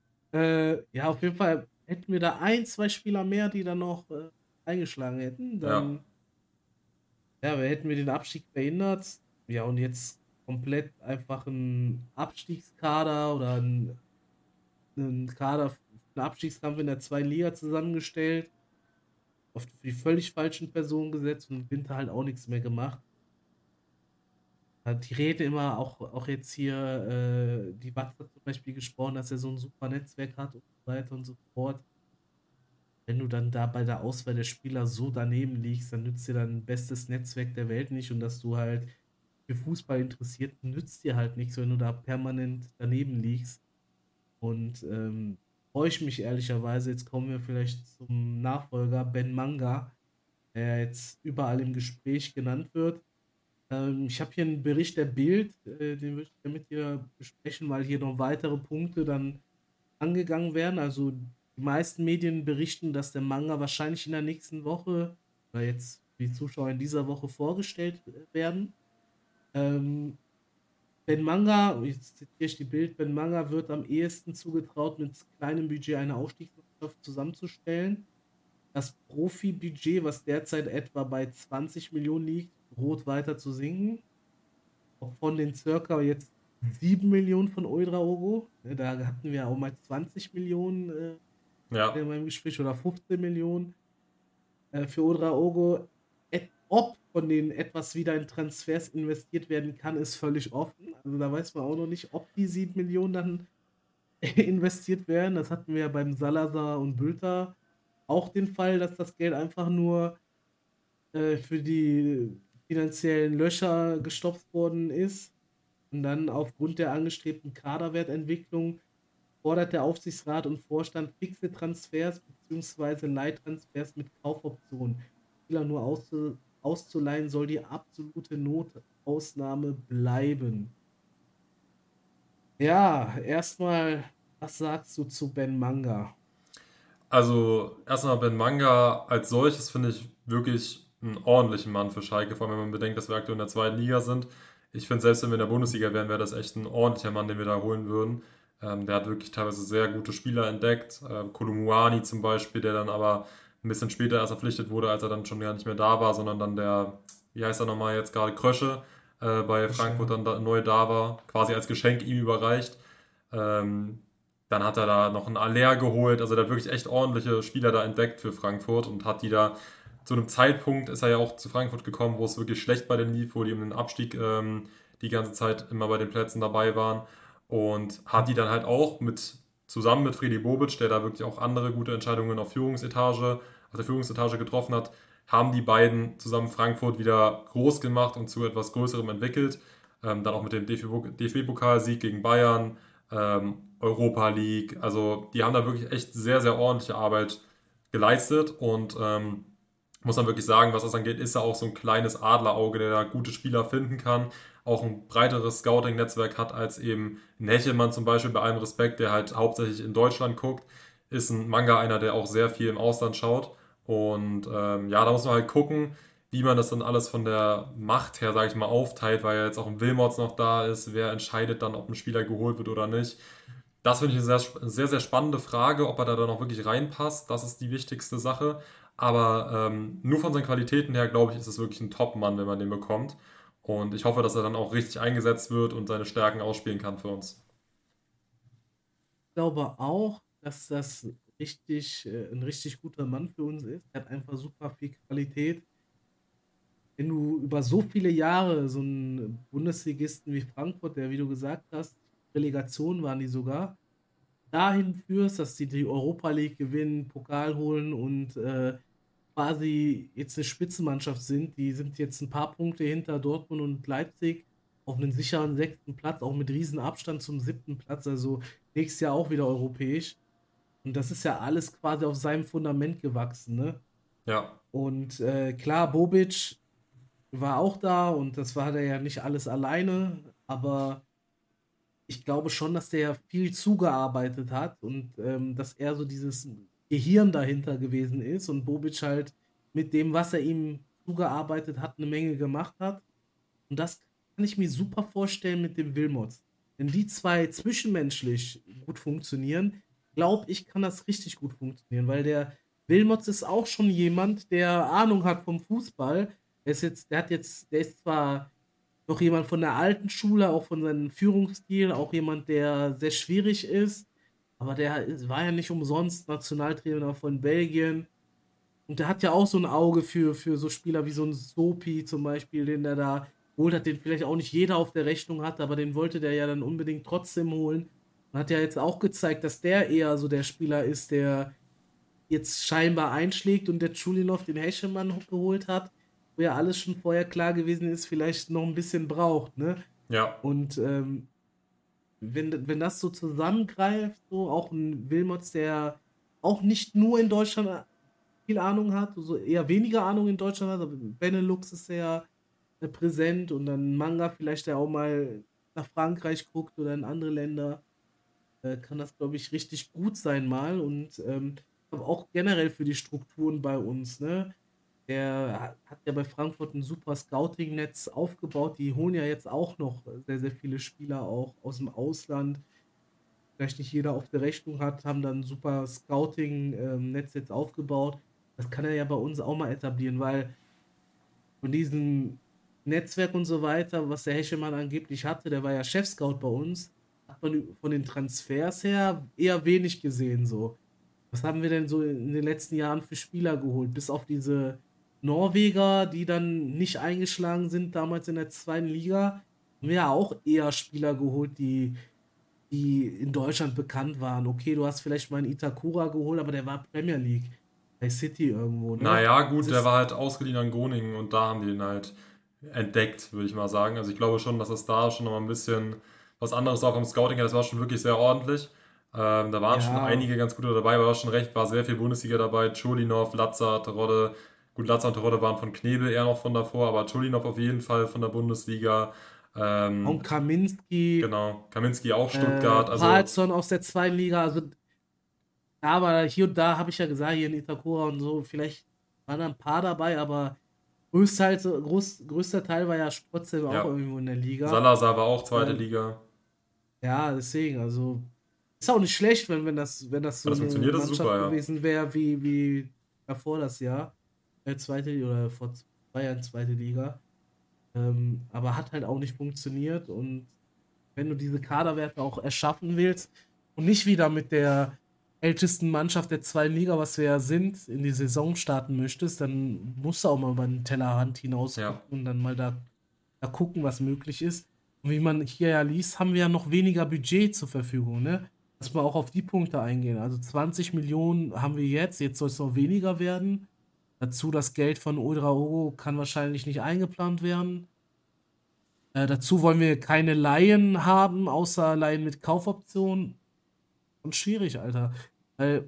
Äh, ja, auf jeden Fall hätten wir da ein, zwei Spieler mehr, die dann noch äh, eingeschlagen hätten, Ja. dann ja, wir hätten wir den Abstieg verhindert. Ja, und jetzt komplett einfach ein Abstiegskader oder ein, ein Kader für den Abstiegskampf in der zweiten Liga zusammengestellt, auf die völlig falschen Personen gesetzt und im Winter halt auch nichts mehr gemacht. Hat Die reden immer, auch, auch jetzt hier, äh, die Watz hat zum Beispiel gesprochen, dass er so ein super Netzwerk hat und so weiter und so fort. Wenn du dann da bei der Auswahl der Spieler so daneben liegst, dann nützt dir dein bestes Netzwerk der Welt nicht und dass du halt für Fußball interessiert, nützt dir halt nichts, wenn du da permanent daneben liegst. Und ähm, freue ich mich ehrlicherweise. Jetzt kommen wir vielleicht zum Nachfolger Ben Manga, der jetzt überall im Gespräch genannt wird. Ähm, ich habe hier einen Bericht der Bild, äh, den würde ich gerne mit dir besprechen, weil hier noch weitere Punkte dann angegangen werden. Also die meisten Medien berichten, dass der Manga wahrscheinlich in der nächsten Woche oder jetzt für die Zuschauer in dieser Woche vorgestellt äh, werden. Ähm, Ben Manga, jetzt zitiere ich die Bild, Ben Manga wird am ehesten zugetraut, mit kleinem Budget eine Aufstiegsmannschaft zusammenzustellen. Das Profi-Budget, was derzeit etwa bei zwanzig Millionen liegt, droht weiter zu sinken. Auch von den circa jetzt sieben Millionen von Ouedraogo, ne, da hatten wir auch mal zwanzig Millionen äh, Ja. in meinem Gespräch oder fünfzehn Millionen äh, für Ouedraogo. Et, ob von denen etwas wieder in Transfers investiert werden kann, ist völlig offen. Also da weiß man auch noch nicht, ob die sieben Millionen dann investiert werden. Das hatten wir ja beim Salazar und Bülter auch den Fall, dass das Geld einfach nur äh, für die finanziellen Löcher gestopft worden ist. Und dann aufgrund der angestrebten Kaderwertentwicklung fordert der Aufsichtsrat und Vorstand fixe Transfers bzw. Leihtransfers mit Kaufoptionen. Spieler nur auszu auszuleihen soll die absolute Notausnahme bleiben. Ja, erstmal, was sagst du zu Ben Manga? Also erstmal Ben Manga als solches finde ich wirklich einen ordentlichen Mann für Schalke, vor allem wenn man bedenkt, dass wir aktuell in der zweiten Liga sind. Ich finde, selbst wenn wir in der Bundesliga wären, wäre das echt ein ordentlicher Mann, den wir da holen würden. Ähm, der hat wirklich teilweise sehr gute Spieler entdeckt. Ähm, Kolumuani zum Beispiel, der dann aber ein bisschen später erst verpflichtet wurde, als er dann schon gar nicht mehr da war, sondern dann der, wie heißt er nochmal jetzt gerade, Krösche äh, bei Frankfurt dann da, neu da war, quasi als Geschenk ihm überreicht. Ähm, Dann hat er da noch einen Aller geholt, also der hat wirklich echt ordentliche Spieler da entdeckt für Frankfurt und hat die da zu einem Zeitpunkt, ist er ja auch zu Frankfurt gekommen, wo es wirklich schlecht bei denen lief, wo die um den Abstieg ähm, die ganze Zeit immer bei den Plätzen dabei waren und hat die dann halt auch mit zusammen mit Fredi Bobic, der da wirklich auch andere gute Entscheidungen auf Führungsetage, auf der Führungsetage getroffen hat, haben die beiden zusammen Frankfurt wieder groß gemacht und zu etwas Größerem entwickelt. Ähm, dann auch mit dem D F B-Pokalsieg gegen Bayern, ähm, Europa League. Also die haben da wirklich echt sehr, sehr ordentliche Arbeit geleistet und ähm, muss man wirklich sagen, was das angeht, ist er auch so ein kleines Adlerauge, der da gute Spieler finden kann, auch ein breiteres Scouting-Netzwerk hat als eben ein Hechelmann zum Beispiel, bei allem Respekt, der halt hauptsächlich in Deutschland guckt, ist ein Manga einer, der auch sehr viel im Ausland schaut und ähm, ja, da muss man halt gucken, wie man das dann alles von der Macht her, sage ich mal, aufteilt, weil ja jetzt auch ein Wilmots noch da ist, wer entscheidet dann, ob ein Spieler geholt wird oder nicht. Das finde ich eine sehr, sehr, sehr spannende Frage, ob er da dann auch wirklich reinpasst. Das ist die wichtigste Sache. Aber ähm, nur von seinen Qualitäten her, glaube ich, ist es wirklich ein Top-Mann, wenn man den bekommt. Und ich hoffe, dass er dann auch richtig eingesetzt wird und seine Stärken ausspielen kann für uns. Ich glaube auch, dass das richtig, äh, ein richtig guter Mann für uns ist. Er hat einfach super viel Qualität. Wenn du über so viele Jahre so einen Bundesligisten wie Frankfurt, der, wie du gesagt hast, Relegation waren die sogar, dahin führst, dass die die Europa League gewinnen, Pokal holen und äh, quasi jetzt eine Spitzenmannschaft sind. Die sind jetzt ein paar Punkte hinter Dortmund und Leipzig auf einen sicheren sechsten Platz, auch mit riesen Abstand zum siebten Platz, also nächstes Jahr auch wieder europäisch. Und das ist ja alles quasi auf seinem Fundament gewachsen, ne? Ja, Und äh, klar, Bobic war auch da und das war der ja nicht alles alleine, aber ich glaube schon, dass der ja viel zugearbeitet hat und ähm, dass er so dieses Gehirn dahinter gewesen ist und Bobic halt mit dem, was er ihm zugearbeitet hat, eine Menge gemacht hat. Und das kann ich mir super vorstellen mit dem Wilmots. Wenn die zwei zwischenmenschlich gut funktionieren, glaube ich, kann das richtig gut funktionieren, weil der Wilmots ist auch schon jemand, der Ahnung hat vom Fußball. Der ist jetzt, der hat jetzt, der ist zwar noch jemand von der alten Schule, auch von seinem Führungsstil, auch jemand, der sehr schwierig ist, aber der ist- war ja nicht umsonst Nationaltrainer von Belgien. Und der hat ja auch so ein Auge für, für so Spieler wie so ein Sopi zum Beispiel, den der da geholt hat, den vielleicht auch nicht jeder auf der Rechnung hat, aber den wollte der ja dann unbedingt trotzdem holen. Und hat ja jetzt auch gezeigt, dass der eher so der Spieler ist, der jetzt scheinbar einschlägt und der Chulinov den Heschemann geholt hat, wo ja alles schon vorher klar gewesen ist, vielleicht noch ein bisschen braucht, ne? ja, Und ähm, wenn, wenn das so zusammengreift, so auch ein Wilmots, der auch nicht nur in Deutschland viel Ahnung hat, so eher weniger Ahnung in Deutschland hat, aber Benelux ist sehr äh, präsent und dann Manga vielleicht, der auch mal nach Frankreich guckt oder in andere Länder, äh, kann das, glaube ich, richtig gut sein mal und ähm, aber auch generell für die Strukturen bei uns, ne? Der hat hat ja bei Frankfurt ein super Scouting-Netz aufgebaut. Die holen ja jetzt auch noch sehr, sehr viele Spieler auch aus dem Ausland. Vielleicht nicht jeder auf der Rechnung hat, haben dann ein super Scouting-Netz jetzt aufgebaut. Das kann er ja bei uns auch mal etablieren, weil von diesem Netzwerk und so weiter, was der Heschemann angeblich hatte, der war ja Chef-Scout bei uns, hat man von den Transfers her eher wenig gesehen so. Was haben wir denn so in den letzten Jahren für Spieler geholt? Bis auf diese Norweger, die dann nicht eingeschlagen sind, damals in der zweiten Liga, haben wir ja auch eher Spieler geholt, die, die in Deutschland bekannt waren. Okay, du hast vielleicht mal einen Itakura geholt, aber der war Premier League bei City irgendwo, ne? naja, Das gut, der ist, war halt ausgeliehen an Groningen und da haben die ihn halt entdeckt, würde ich mal sagen. Also ich glaube schon, dass es da schon noch mal ein bisschen was anderes auch vom Scouting her, das war schon wirklich sehr ordentlich. Ähm, da waren schon ja, einige ganz gute dabei, war schon recht, war sehr viel Bundesliga dabei. Cholinov, Latza, Terodde. Gut, Latza und Terodde waren von Knebel eher noch von davor, aber Cholinov auf jeden Fall von der Bundesliga. Ähm, und Kaminski, genau, Kaminski auch äh, Stuttgart, also Palsson aus der zweiten Liga, also ja, aber hier und da habe ich ja gesagt, hier in Itakura und so, vielleicht waren da ein paar dabei, aber größtenteils, groß, größter Teil war ja trotzdem auch ja, irgendwo in der Liga. Salazar war auch zweite Ähm, Liga. ja, deswegen, also ist auch nicht schlecht, wenn, wenn das, wenn das so Wenn das eine funktioniert, ist Mannschaft super, ja. gewesen wäre, wie, wie davor das Jahr, äh, zweite oder vor zwei Jahren zweite Liga. Ähm, aber hat halt auch nicht funktioniert. Und wenn du diese Kaderwerte auch erschaffen willst und nicht wieder mit der ältesten Mannschaft der zweiten Liga, was wir ja sind, in die Saison starten möchtest, dann musst du auch mal über den Tellerrand hinaus Ja. gucken und dann mal da, da gucken, was möglich ist. Und wie man hier ja liest, haben wir ja noch weniger Budget zur Verfügung, ne? Dass wir auch auf die Punkte eingehen. Also zwanzig Millionen haben wir jetzt, jetzt soll es noch weniger werden. Dazu das Geld von Ouedraogo kann wahrscheinlich nicht eingeplant werden. Äh, dazu wollen wir keine Laien haben, außer Laien mit Kaufoption. Und schwierig, Alter. Weil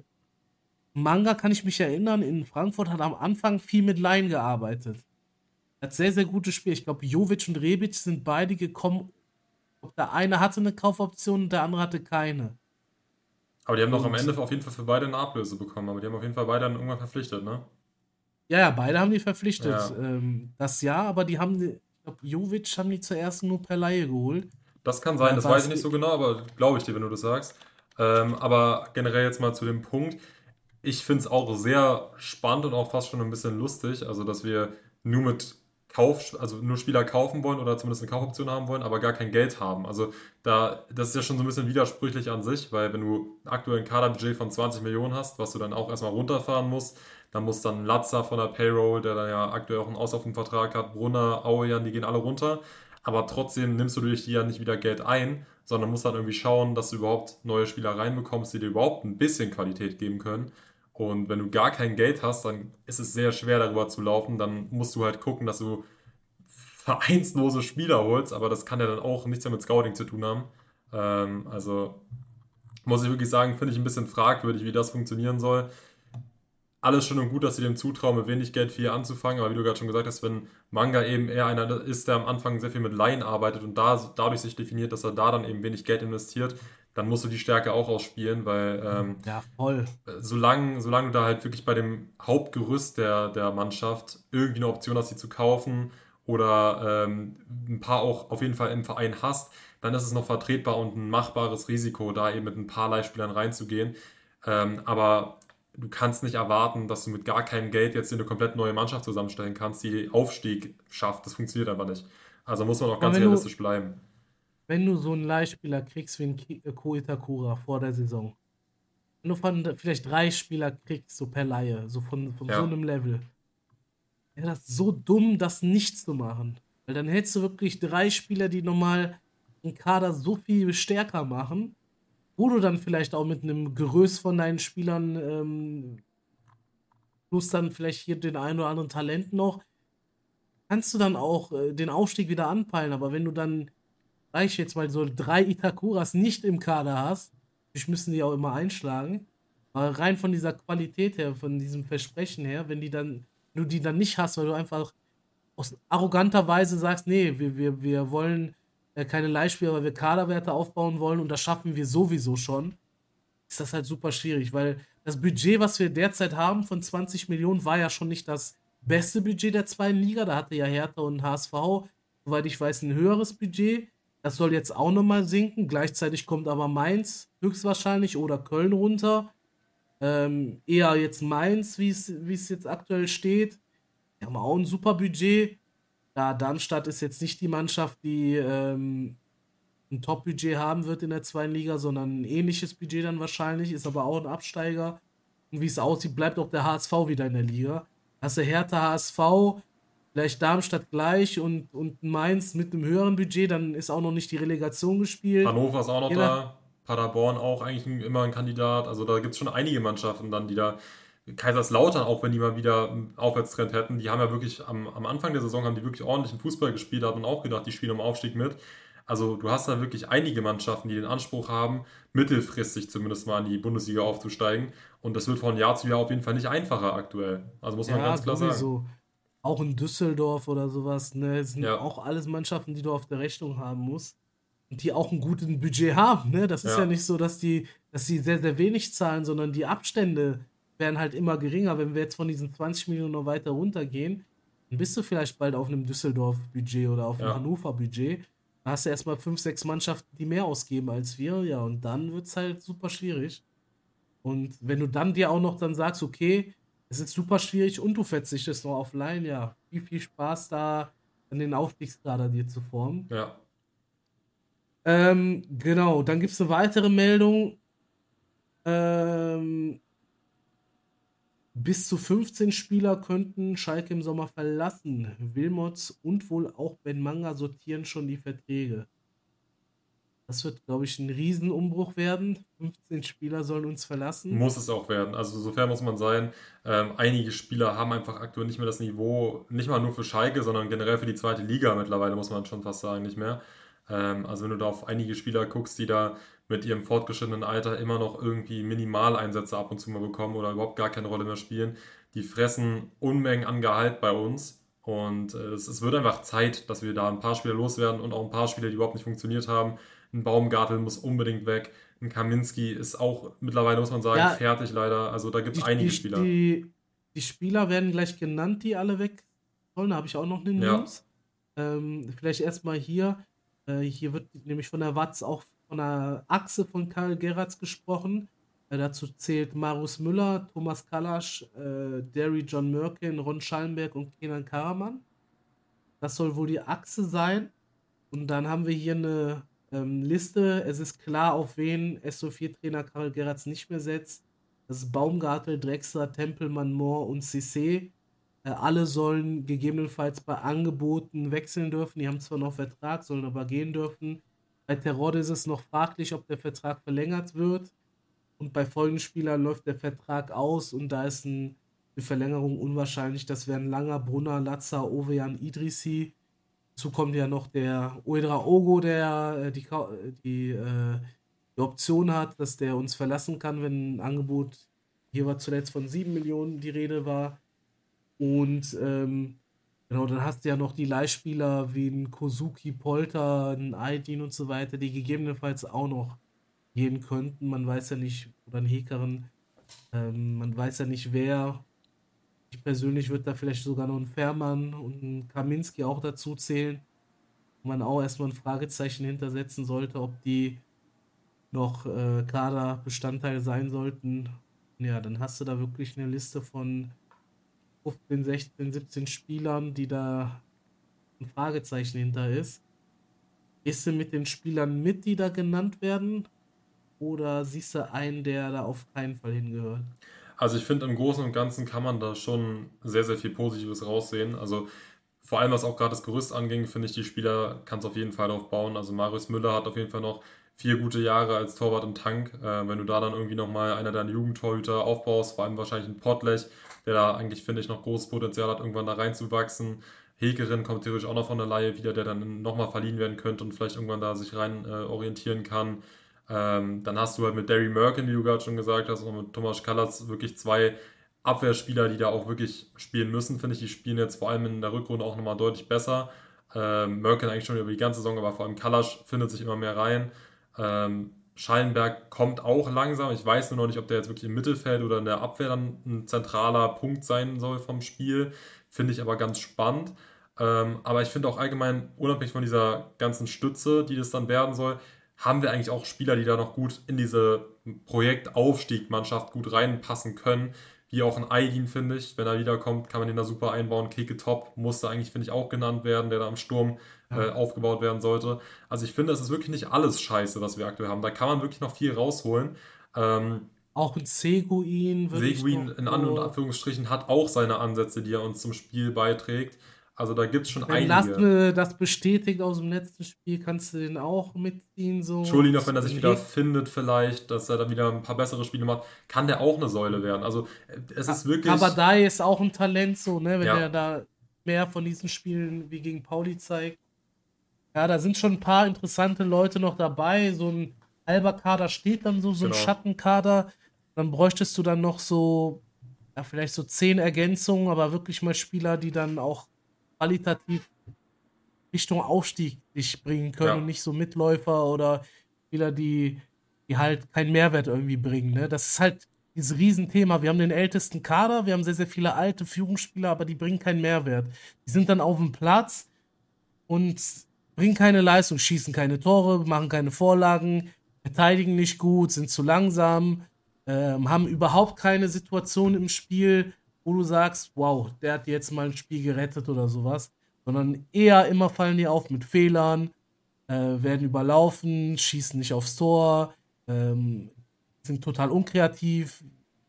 Manga kann ich mich erinnern, in Frankfurt hat am Anfang viel mit Laien gearbeitet. Hat sehr, sehr gute Spiele. Ich glaube, Jovic und Rebic sind beide gekommen. Ich glaub, der eine hatte eine Kaufoption und der andere hatte keine. Aber die haben doch am Und Ende auf jeden Fall für beide eine Ablöse bekommen. Aber die haben auf jeden Fall beide dann irgendwann verpflichtet, ne? ja, ja, beide haben die verpflichtet. Ja. Ähm, das Jahr, aber die haben, die, ich glaube, Jovic haben die zuerst nur per Laie geholt. Das kann sein, Da das war weiß ich es nicht so genau, aber glaube ich dir, wenn du das sagst. Ähm, aber generell jetzt mal zu dem Punkt. Ich finde es auch sehr spannend und auch fast schon ein bisschen lustig, also dass wir nur mit Kauf, also nur Spieler kaufen wollen oder zumindest eine Kaufoption haben wollen, aber gar kein Geld haben. Also da, das ist ja schon so ein bisschen widersprüchlich an sich, weil wenn du aktuell ein Kaderbudget von zwanzig Millionen hast, was du dann auch erstmal runterfahren musst, dann muss dann Latza von der Payroll, der dann ja aktuell auch einen Auslaufvertrag hat, Brunner, Auejan, die gehen alle runter. Aber trotzdem nimmst du durch die ja nicht wieder Geld ein, sondern musst dann irgendwie schauen, dass du überhaupt neue Spieler reinbekommst, die dir überhaupt ein bisschen Qualität geben können. Und wenn du gar kein Geld hast, dann ist es sehr schwer darüber zu laufen. Dann musst du halt gucken, dass du vereinslose Spieler holst, aber das kann ja dann auch nichts mehr mit Scouting zu tun haben. Ähm, also muss ich wirklich sagen, finde ich ein bisschen fragwürdig, wie das funktionieren soll. Alles schön und gut, dass sie dem zutrauen, mit wenig Geld viel anzufangen, aber wie du gerade schon gesagt hast, wenn Manga eben eher einer ist, der am Anfang sehr viel mit Laien arbeitet und da, dadurch sich definiert, dass er da dann eben wenig Geld investiert, dann musst du die Stärke auch ausspielen, weil ähm, ja, voll. solange, solange du da halt wirklich bei dem Hauptgerüst der, der Mannschaft irgendwie eine Option hast, sie zu kaufen oder ähm, ein paar auch auf jeden Fall im Verein hast, dann ist es noch vertretbar und ein machbares Risiko, da eben mit ein paar Leihspielern reinzugehen. Ähm, aber du kannst nicht erwarten, dass du mit gar keinem Geld jetzt dir eine komplett neue Mannschaft zusammenstellen kannst, die Aufstieg schafft. Das funktioniert einfach nicht. Also muss man auch Aber ganz wenn du, realistisch bleiben. wenn du so einen Leihspieler kriegst wie einen Ki- äh, Ko Itakura vor der Saison, wenn du von vielleicht drei Spieler kriegst, so per Laie, so von, von so Ja, einem Level, wäre das so dumm, das nicht zu machen. Weil dann hättest du wirklich drei Spieler, die nochmal den Kader so viel stärker machen, wo du dann vielleicht auch mit einem Gerüst von deinen Spielern ähm, plus dann vielleicht hier den einen oder anderen Talent noch, kannst du dann auch äh, den Aufstieg wieder anpeilen. Aber wenn du dann, sag ich jetzt mal, so drei Itakuras nicht im Kader hast, ich müssen die auch immer einschlagen, aber rein von dieser Qualität her, von diesem Versprechen her, wenn die dann, wenn du die dann nicht hast, weil du einfach aus arroganter Weise sagst, nee, wir, wir, wir wollen äh, keine Leihspieler, weil wir Kaderwerte aufbauen wollen und das schaffen wir sowieso schon, ist das halt super schwierig, weil das Budget, was wir derzeit haben von zwanzig Millionen, war ja schon nicht das beste Budget der zweiten Liga. Da hatte ja Hertha und H S V, soweit ich weiß, ein höheres Budget. Das soll jetzt auch nochmal sinken. Gleichzeitig kommt aber Mainz höchstwahrscheinlich oder Köln runter. Ähm, eher jetzt Mainz, wie es wie es jetzt aktuell steht. Die haben auch ein super Budget. Da Darmstadt ist jetzt nicht die Mannschaft, die ähm, ein Top-Budget haben wird in der zweiten Liga, sondern ein ähnliches Budget dann wahrscheinlich, ist aber auch ein Absteiger. Und wie es aussieht, bleibt auch der H S V wieder in der Liga. Hast du Hertha, H S V, vielleicht Darmstadt gleich und, und Mainz mit einem höheren Budget, dann ist auch noch nicht die Relegation gespielt. Hannover ist auch noch Je nach, da. Paderborn auch eigentlich ein, immer ein Kandidat. Also da gibt es schon einige Mannschaften dann, die da. Kaiserslautern, auch wenn die mal wieder einen Aufwärtstrend hätten, die haben ja wirklich am, am Anfang der Saison haben die wirklich ordentlichen Fußball gespielt, da hat man auch gedacht, die spielen um Aufstieg mit. Also du hast da wirklich einige Mannschaften, die den Anspruch haben, mittelfristig zumindest mal in die Bundesliga aufzusteigen. Und das wird von Jahr zu Jahr auf jeden Fall nicht einfacher aktuell. Also muss man ja, ganz klar sagen. sowieso. Auch in Düsseldorf oder sowas, ne, es sind Ja, auch alles Mannschaften, die du auf der Rechnung haben musst. Und die auch ein gutes Budget haben, ne? Das ist ja ja, nicht so, dass die, dass die sehr, sehr wenig zahlen, sondern die Abstände werden halt immer geringer. Wenn wir jetzt von diesen zwanzig Millionen noch weiter runtergehen, dann bist du vielleicht bald auf einem Düsseldorf-Budget oder auf einem ja. Hannover-Budget. Da hast du erstmal fünf, sechs Mannschaften, die mehr ausgeben als wir, ja, und dann wird es halt super schwierig. Und wenn du dann dir auch noch dann sagst, okay, Es ist super schwierig und du verzichtest noch auf Laien, ja. Viel, viel Spaß da an den Aufstiegskader dir zu formen. Ja. Ähm, genau, dann gibt es eine weitere Meldung. Ähm, bis zu fünfzehn Spieler könnten Schalke im Sommer verlassen. Wilmots und wohl auch Ben Manga sortieren schon die Verträge. Das wird, glaube ich, ein Riesenumbruch werden. fünfzehn Spieler sollen uns verlassen. Muss es auch werden. Also so fair muss man sein. Ähm, einige Spieler haben einfach aktuell nicht mehr das Niveau, nicht mal nur für Schalke, sondern generell für die zweite Liga mittlerweile, muss man schon fast sagen, nicht mehr. Ähm, also wenn du da auf einige Spieler guckst, die da mit ihrem fortgeschrittenen Alter immer noch irgendwie Minimaleinsätze ab und zu mal bekommen oder überhaupt gar keine Rolle mehr spielen, die fressen Unmengen an Gehalt bei uns. Und äh, es, es wird einfach Zeit, dass wir da ein paar Spieler loswerden und auch ein paar Spieler, die überhaupt nicht funktioniert haben. Ein Baumgartel muss unbedingt weg. Ein Kaminski ist auch mittlerweile, muss man sagen, Ja, fertig leider. Also da gibt es die, einige die, Spieler. die, die Spieler werden gleich genannt, die alle weg sollen. Da habe ich auch noch eine Ja, News. Ähm, vielleicht erstmal hier. Äh, hier wird nämlich von der Watz auch von der Achse von Karl Geratz gesprochen. Äh, dazu zählt Marus Müller, Thomas Kalasch, äh, Derry John Merkin, Ron Schallenberg und Kenan Karaman. Das soll wohl die Achse sein. Und dann haben wir hier eine ähm, Liste. Es ist klar, auf wen S O vier-Trainer Karl Geratz nicht mehr setzt. Das ist Baumgartel, Drexler, Tempelmann, Mohr und Cissé. Äh, alle sollen gegebenenfalls bei Angeboten wechseln dürfen. Die haben zwar noch Vertrag, sollen aber gehen dürfen. Bei Terodde ist es noch fraglich, ob der Vertrag verlängert wird. Und bei folgenden Spielern läuft der Vertrag aus und da ist ein, eine Verlängerung unwahrscheinlich. Das wären Langer, Brunner, Latza, Ovejan, Idrissi. Dazu kommt ja noch der Uedra Ogo, der äh, die, Kau- äh, die, äh, die Option hat, dass der uns verlassen kann, wenn ein Angebot, hier war zuletzt von sieben Millionen die Rede war. Und ähm, genau, dann hast du ja noch die Leihspieler wie ein Kozuki, Polter, ein Aydin und so weiter, die gegebenenfalls auch noch gehen könnten. Man weiß ja nicht, oder ein Hekeren, ähm, man weiß ja nicht, wer. Ich persönlich würde da vielleicht sogar noch einen Fährmann und einen Kaminski auch dazu zählen, wo man auch erstmal ein Fragezeichen hintersetzen sollte, ob die noch äh, Kaderbestandteil sein sollten. Ja, dann hast du da wirklich eine Liste von fünfzehn, sechzehn, siebzehn Spielern, die da ein Fragezeichen hinter ist. Gehst du mit den Spielern mit, die da genannt werden? Oder siehst du einen, der da auf keinen Fall hingehört? also ich finde, im Großen und Ganzen kann man da schon sehr, sehr viel Positives raussehen. Also vor allem, was auch gerade das Gerüst anging, finde ich, die Spieler kann es auf jeden Fall aufbauen. Also Marius Müller hat auf jeden Fall noch vier gute Jahre als Torwart im Tank. Äh, wenn du da dann irgendwie nochmal einer deiner Jugendtorhüter aufbaust, vor allem wahrscheinlich ein Pottlech, der da eigentlich, finde ich, noch großes Potenzial hat, irgendwann da reinzuwachsen. Hegerin kommt theoretisch auch noch von der Leihe wieder, der dann nochmal verliehen werden könnte und vielleicht irgendwann da sich rein äh, orientieren kann. Ähm, dann hast du halt mit Derry Merkin, wie du gerade schon gesagt hast, und mit Tomasz Kalas wirklich zwei Abwehrspieler, die da auch wirklich spielen müssen, finde ich. Die spielen jetzt vor allem in der Rückrunde auch nochmal deutlich besser. Ähm, Merkin eigentlich schon über die ganze Saison, aber vor allem Kalasch findet sich immer mehr rein. Ähm, Schallenberg kommt auch langsam. Ich weiß nur noch nicht, ob der jetzt wirklich im Mittelfeld oder in der Abwehr dann ein zentraler Punkt sein soll vom Spiel. Finde ich aber ganz spannend. Ähm, aber ich finde auch allgemein, unabhängig von dieser ganzen Stütze, die das dann werden soll, haben wir eigentlich auch Spieler, die da noch gut in diese Projektaufstieg-Mannschaft gut reinpassen können. Wie auch ein Aydin, finde ich. Wenn er wiederkommt, kann man den da super einbauen. Keke Top musste eigentlich, finde ich, auch genannt werden, der da am Sturm äh, Ja. aufgebaut werden sollte. Also ich finde, es ist wirklich nicht alles scheiße, was wir aktuell haben. Da kann man wirklich noch viel rausholen. Ähm, Auch ein Seguin würde ich Seguin noch in An- und so. Anführungsstrichen hat auch seine Ansätze, die er uns zum Spiel beiträgt. Also da gibt es schon Wenn einige. Lasme das bestätigt aus dem letzten Spiel, kannst du den auch mitziehen. So. Scholinov, wenn er sich Ein wieder He findet, vielleicht, dass er da wieder ein paar bessere Spiele macht, kann der auch eine Säule werden. Also äh, es ist wirklich, Kabadai ist auch ein Talent, so, ne? Wenn der ja, da mehr von diesen Spielen wie gegen Pauli zeigt. Ja, da sind schon ein paar interessante Leute noch dabei. So ein halber Kader steht dann so, so ein genau. Schattenkader. Dann bräuchtest du dann noch so, ja, vielleicht so zehn Ergänzungen, aber wirklich mal Spieler, die dann auch qualitativ Richtung Aufstieg dich bringen können und Ja, nicht so Mitläufer oder Spieler, die, die halt keinen Mehrwert irgendwie bringen. Ne? Das ist halt dieses Riesenthema. Wir haben den ältesten Kader, wir haben sehr, sehr viele alte Führungsspieler, aber die bringen keinen Mehrwert. Die sind dann auf dem Platz und bringen keine Leistung, schießen keine Tore, machen keine Vorlagen, verteidigen nicht gut, sind zu langsam, ähm, haben überhaupt keine Situation im Spiel, wo du sagst, wow, der hat jetzt mal ein Spiel gerettet oder sowas, sondern eher immer fallen die auf mit Fehlern, äh, werden überlaufen, schießen nicht aufs Tor, ähm, sind total unkreativ,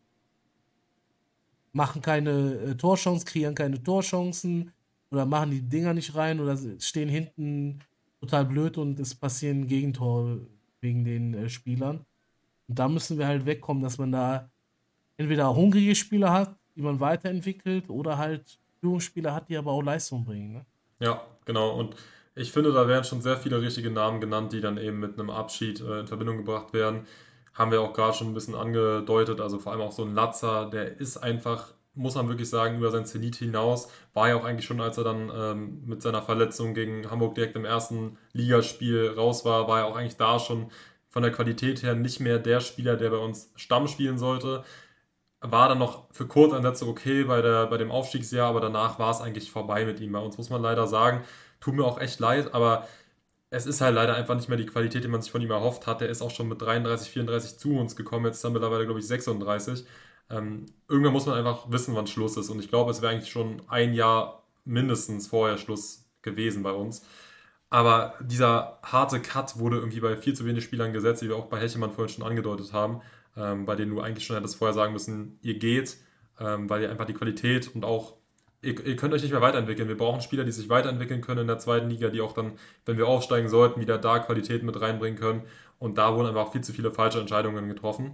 machen keine äh, Torchancen, kreieren keine Torchancen oder machen die Dinger nicht rein oder stehen hinten total blöd und es passieren Gegentore wegen den äh, Spielern. Und da müssen wir halt wegkommen, dass man da entweder hungrige Spieler hat, die man weiterentwickelt, oder halt Führungsspieler hat, die aber auch Leistung bringen. Ne? Ja, genau. Und ich finde, da werden schon sehr viele richtige Namen genannt, die dann eben mit einem Abschied äh, in Verbindung gebracht werden. Haben wir auch gerade schon ein bisschen angedeutet. Also vor allem auch so ein Latzer, der ist einfach, muss man wirklich sagen, über sein Zenit hinaus. War ja auch eigentlich schon, als er dann ähm, mit seiner Verletzung gegen Hamburg direkt im ersten Ligaspiel raus war, war er auch eigentlich da schon von der Qualität her nicht mehr der Spieler, der bei uns Stamm spielen sollte. War dann noch für Kurzeinsätze okay bei, der, bei dem Aufstiegsjahr, aber danach war es eigentlich vorbei mit ihm. Bei uns muss man leider sagen, tut mir auch echt leid, aber es ist halt leider einfach nicht mehr die Qualität, die man sich von ihm erhofft hat. Der ist auch schon mit dreiunddreißig, vierunddreißig zu uns gekommen, jetzt ist er mittlerweile, glaube ich, sechsunddreißig. Ähm, irgendwann muss man einfach wissen, wann Schluss ist. Und ich glaube, es wäre eigentlich schon ein Jahr mindestens vorher Schluss gewesen bei uns. Aber dieser harte Cut wurde irgendwie bei viel zu wenig Spielern gesetzt, wie wir auch bei Hechemann vorhin schon angedeutet haben, ähm, bei denen du eigentlich schon hättest vorher sagen müssen, ihr geht, ähm, weil ihr einfach die Qualität und auch, ihr, ihr könnt euch nicht mehr weiterentwickeln. Wir brauchen Spieler, die sich weiterentwickeln können in der zweiten Liga, die auch dann, wenn wir aufsteigen sollten, wieder da Qualität mit reinbringen können. Und da wurden einfach viel zu viele falsche Entscheidungen getroffen.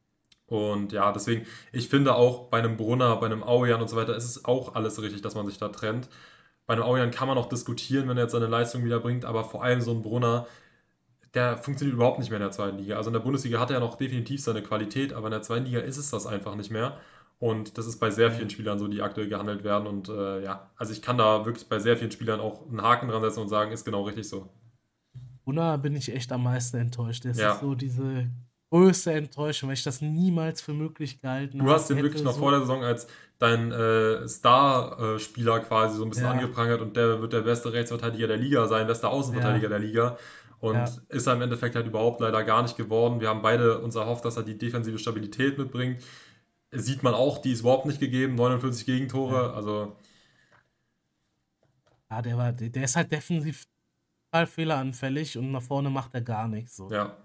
Und ja, deswegen, ich finde auch bei einem Brunner, bei einem Aujan und so weiter, ist es auch alles richtig, dass man sich da trennt. Bei einem Aujan kann man auch diskutieren, wenn er jetzt seine Leistung wieder bringt, aber vor allem so ein Brunner, der funktioniert überhaupt nicht mehr in der zweiten Liga. Also in der Bundesliga hat er ja noch definitiv seine Qualität, aber in der zweiten Liga ist es das einfach nicht mehr. Und das ist bei sehr vielen Spielern so, die aktuell gehandelt werden. Und äh, ja, also ich kann da wirklich bei sehr vielen Spielern auch einen Haken dran setzen und sagen, ist genau richtig so. Gunnar bin ich echt am meisten enttäuscht. Das ist Ja, so diese größte Enttäuschung, weil ich das niemals für möglich gehalten du hast habe, den wirklich hätte noch vor so. der Saison als dein äh, Star-Spieler quasi so ein bisschen Ja, angeprangert und der wird der beste Rechtsverteidiger der Liga sein, bester Außenverteidiger ja, der Liga ja. und ist er im Endeffekt halt überhaupt leider gar nicht geworden. Wir haben beide uns erhofft, dass er die defensive Stabilität mitbringt. Sieht man auch, die ist überhaupt nicht gegeben, neunundvierzig Ja, Gegentore, also ja der war, der ist halt defensiv total fehleranfällig und nach vorne macht er gar nichts. So. ja,